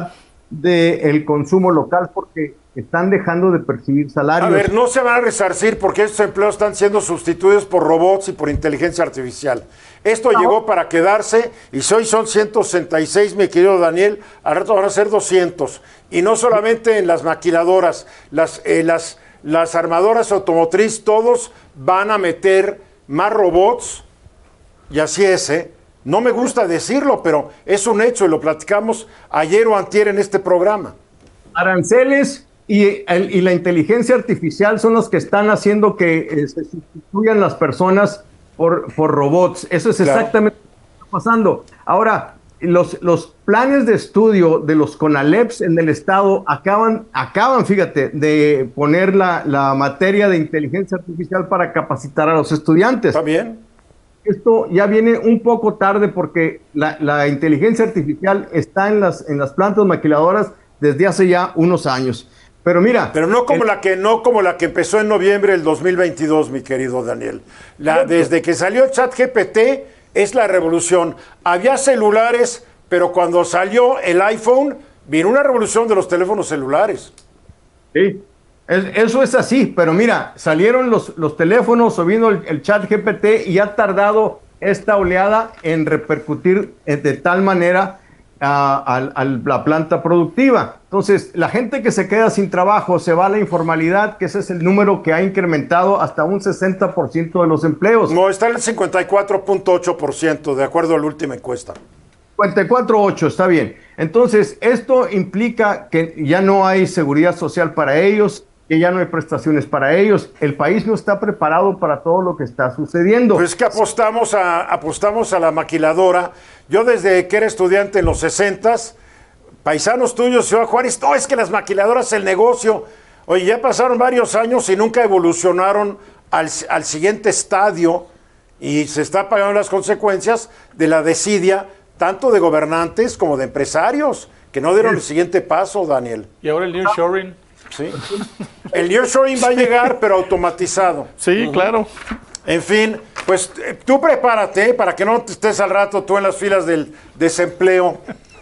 Speaker 13: del consumo local porque están dejando de percibir salarios.
Speaker 7: A ver, no se van a resarcir porque estos empleos están siendo sustituidos por robots y por inteligencia artificial. Esto no. llegó para quedarse y hoy son ciento sesenta y seis, mi querido Daniel, al rato van a ser doscientos. Y no solamente en las maquiladoras, las, eh, las, las armadoras automotriz, todos van a meter más robots, y así es, ¿eh? No me gusta decirlo, pero es un hecho y lo platicamos ayer o antier en este programa.
Speaker 13: Aranceles y, el, y la inteligencia artificial son los que están haciendo que eh, se sustituyan las personas por, por robots. Eso es claro. exactamente lo que está pasando. Ahora, los, los planes de estudio de los CONALEPs en el estado acaban, acaban fíjate, de poner la, la materia de inteligencia artificial para capacitar a los estudiantes.
Speaker 7: ¿Está bien?
Speaker 13: Esto ya viene un poco tarde porque la, la inteligencia artificial está en las, en las plantas maquiladoras desde hace ya unos años. Pero mira...
Speaker 7: Pero no como,
Speaker 13: el,
Speaker 7: la, que, no como la que empezó en noviembre del dos mil veintidós, mi querido Daniel. La, desde que salió el ChatGPT es la revolución. Había celulares, pero cuando salió el iPhone, vino una revolución de los teléfonos celulares.
Speaker 13: Sí, es, eso es así, pero mira, salieron los, los teléfonos o vino el, el ChatGPT y ha tardado esta oleada en repercutir de tal manera a, a, a la planta productiva. Entonces, la gente que se queda sin trabajo se va a la informalidad, que ese es el número que ha incrementado hasta un sesenta por ciento de los empleos.
Speaker 7: No, está en el cincuenta y cuatro punto ocho por ciento, de acuerdo a la última encuesta.
Speaker 13: cincuenta y cuatro punto ocho, está bien. Entonces, esto implica que ya no hay seguridad social para ellos, que ya no hay prestaciones para ellos. El país no está preparado para todo lo que está sucediendo.
Speaker 7: Pues es que apostamos a, apostamos a la maquiladora. Yo desde que era estudiante en los sesentas, paisanos tuyos, Ciudad Juárez, no, es que las maquiladoras, el negocio. Oye, ya pasaron varios años y nunca evolucionaron al, al siguiente estadio y se está pagando las consecuencias de la desidia tanto de gobernantes como de empresarios, que no dieron el siguiente paso, Daniel.
Speaker 8: Y ahora el nearshoring.
Speaker 7: Sí. El nearshoring va a llegar, pero automatizado.
Speaker 8: Sí, uh-huh. claro.
Speaker 7: En fin, pues tú prepárate para que no estés al rato tú en las filas del desempleo.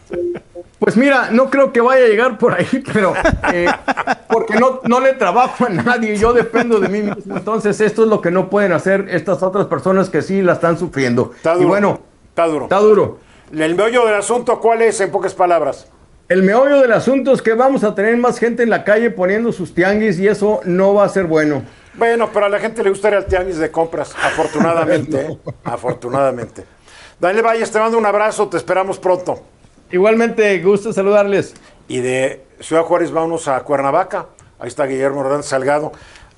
Speaker 13: Pues mira, no creo que vaya a llegar por ahí, pero eh, porque no, no le trabajo a nadie, yo dependo de mí mismo. Entonces esto es lo que no pueden hacer estas otras personas que sí la están sufriendo.
Speaker 7: Está duro,
Speaker 13: y bueno,
Speaker 7: está duro.
Speaker 13: Está duro.
Speaker 7: El meollo del asunto, ¿cuál es, en pocas palabras?
Speaker 13: El meollo del asunto es que vamos a tener más gente en la calle poniendo sus tianguis y eso no va a ser bueno.
Speaker 7: Bueno, pero a la gente le gusta ir al tianguis de compras, afortunadamente. no. ¿eh? Afortunadamente. Daniel Valles, te mando un abrazo, te esperamos pronto.
Speaker 13: Igualmente, gusto saludarles.
Speaker 7: Y de Ciudad Juárez vámonos a Cuernavaca. Ahí está Guillermo Hernández Salgado.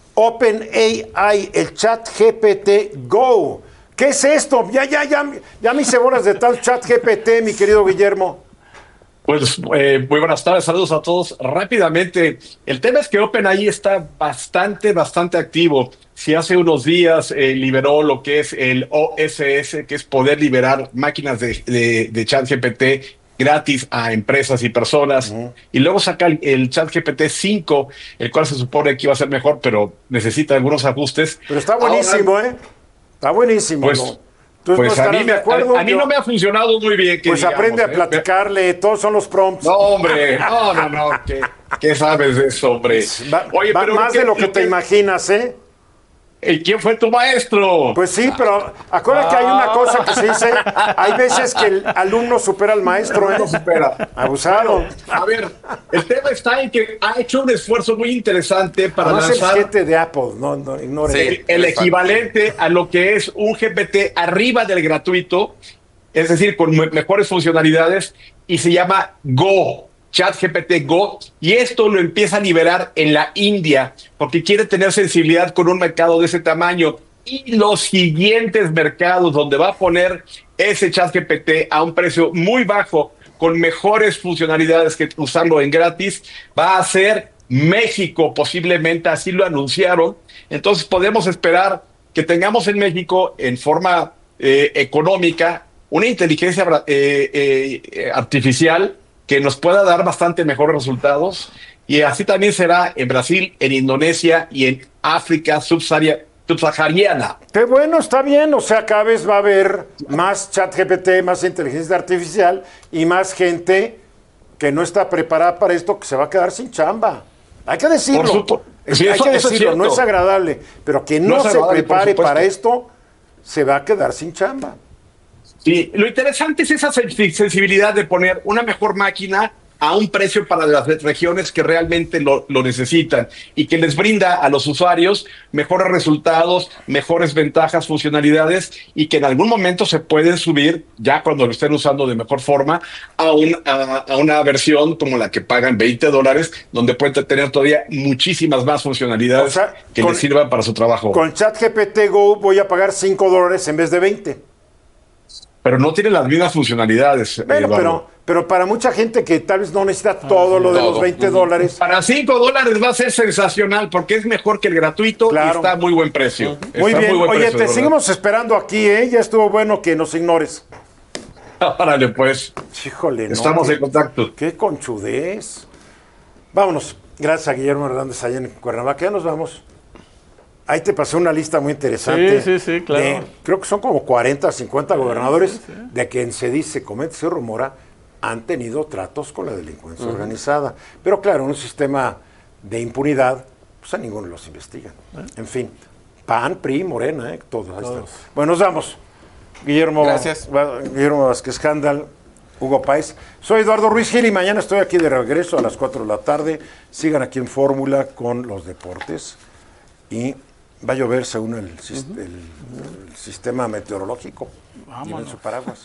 Speaker 7: OpenAI, el ChatGPT Go. ¿Qué es esto? Ya, ya, ya, ya me hice bolas de tal ChatGPT, mi querido Guillermo.
Speaker 10: Pues eh, muy buenas tardes, saludos a todos. Rápidamente, el tema es que OpenAI está bastante, bastante activo. Si hace unos días eh, liberó lo que es el O S S, que es poder liberar máquinas de, de, de ChatGPT gratis a empresas y personas, uh-huh. y luego saca el, el ChatGPT cinco, el cual se supone que iba a ser mejor, pero necesita algunos ajustes.
Speaker 7: Pero está buenísimo, Ahora, ¿eh? Está buenísimo,
Speaker 10: pues,
Speaker 7: ¿no?
Speaker 10: Pues no a mí, me, a, a mí no me ha funcionado muy bien. Que
Speaker 7: pues digamos, aprende a platicarle, ¿eh? Todos son los prompts.
Speaker 10: No, hombre, no, no, no. ¿Qué, qué sabes de eso, hombre?
Speaker 7: Va, Oye, va pero más que, de lo que, que te imaginas, ¿eh?
Speaker 10: ¿Y quién fue tu maestro?
Speaker 7: Pues sí, pero acuérdate ah. que hay una cosa que se dice, hay veces que el alumno supera al maestro, ¿eh?
Speaker 10: No supera.
Speaker 7: Abusado.
Speaker 10: Bueno, a ver, el tema está en que ha hecho un esfuerzo muy interesante para
Speaker 7: Además
Speaker 10: lanzar
Speaker 7: el siete de Apple, no, no ignore.
Speaker 10: Sí, el equivalente a lo que es un G P T arriba del gratuito, es decir, con mejores funcionalidades, y se llama Go. ChatGPT Go, y esto lo empieza a liberar en la India, porque quiere tener sensibilidad con un mercado de ese tamaño, y los siguientes mercados donde va a poner ese ChatGPT a un precio muy bajo, con mejores funcionalidades que usarlo en gratis, va a ser México, posiblemente, así lo anunciaron. Entonces podemos esperar que tengamos en México, en forma eh, económica, una inteligencia eh, eh, artificial que nos pueda dar bastante mejores resultados, y así también será en Brasil, en Indonesia y en África subsahariana.
Speaker 7: Qué bueno, está bien, o sea, cada vez va a haber más ChatGPT, más inteligencia artificial y más gente que no está preparada para esto, que se va a quedar sin chamba. Hay que decirlo. Es,
Speaker 10: sí,
Speaker 7: hay
Speaker 10: eso,
Speaker 7: que
Speaker 10: eso
Speaker 7: decirlo,
Speaker 10: es
Speaker 7: no es agradable, pero que no,
Speaker 10: no
Speaker 7: se prepare para esto, se va a quedar sin chamba.
Speaker 10: Sí, lo interesante es esa sensibilidad de poner una mejor máquina a un precio para las regiones que realmente lo, lo necesitan y que les brinda a los usuarios mejores resultados, mejores ventajas, funcionalidades y que en algún momento se pueden subir, ya cuando lo estén usando de mejor forma, a, un, a, a una versión como la que pagan veinte dólares, donde pueden tener todavía muchísimas más funcionalidades, o sea, que con, les sirvan para su trabajo.
Speaker 7: Con ChatGPT Go voy a pagar cinco dólares en vez de veinte.
Speaker 10: Pero no tiene las mismas funcionalidades.
Speaker 7: Bueno, pero, pero para mucha gente que tal vez no necesita todo ah, lo de todo. los veinte dólares.
Speaker 10: Para cinco dólares va a ser sensacional porque es mejor que el gratuito claro. y está a muy buen precio. Uh-huh.
Speaker 7: Muy bien.
Speaker 10: Muy buen
Speaker 7: Oye,
Speaker 10: precio,
Speaker 7: te seguimos esperando aquí, ¿eh? Ya estuvo bueno que nos ignores.
Speaker 10: Árale, pues.
Speaker 7: Híjole, no.
Speaker 10: Estamos
Speaker 7: qué,
Speaker 10: en contacto.
Speaker 7: Qué conchudez. Vámonos. Gracias a Guillermo Hernández allá en Cuernavaca. Ya nos vamos. Ahí te pasé una lista muy interesante.
Speaker 8: Sí, sí, sí, claro.
Speaker 7: De, creo que son como cuarenta, cincuenta sí, gobernadores sí, sí. de quien se dice, comete, se rumora, han tenido tratos con la delincuencia uh-huh. organizada. Pero claro, en un sistema de impunidad, pues a ninguno los investigan. ¿Eh? En fin, P A N, P R I, Morena, ¿eh? todos. Ahí todos. Están. Bueno, nos vamos. Guillermo,
Speaker 5: Gracias.
Speaker 7: Guillermo Vázquez Scandal, Hugo Páez. Soy Eduardo Ruiz Gil y mañana estoy aquí de regreso a las cuatro de la tarde. Sigan aquí en Fórmula con los deportes. Y va a llover según el, uh-huh. el, el sistema meteorológico. Lleven su paraguas.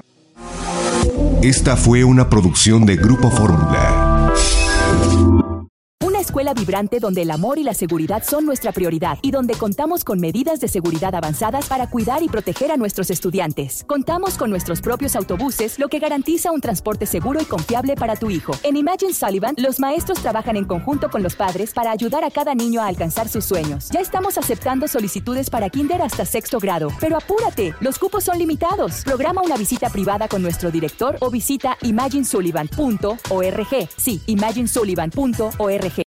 Speaker 3: Esta fue una producción de Grupo Fórmula.
Speaker 14: Una escuela vibrante donde el amor y la seguridad son nuestra prioridad y donde contamos con medidas de seguridad avanzadas para cuidar y proteger a nuestros estudiantes. Contamos con nuestros propios autobuses, lo que garantiza un transporte seguro y confiable para tu hijo. En Imagine Sullivan, los maestros trabajan en conjunto con los padres para ayudar a cada niño a alcanzar sus sueños. Ya estamos aceptando solicitudes para kinder hasta sexto grado, pero apúrate, los cupos son limitados. Programa una visita privada con nuestro director o visita imagine sullivan punto org. Sí, imagine sullivan punto org.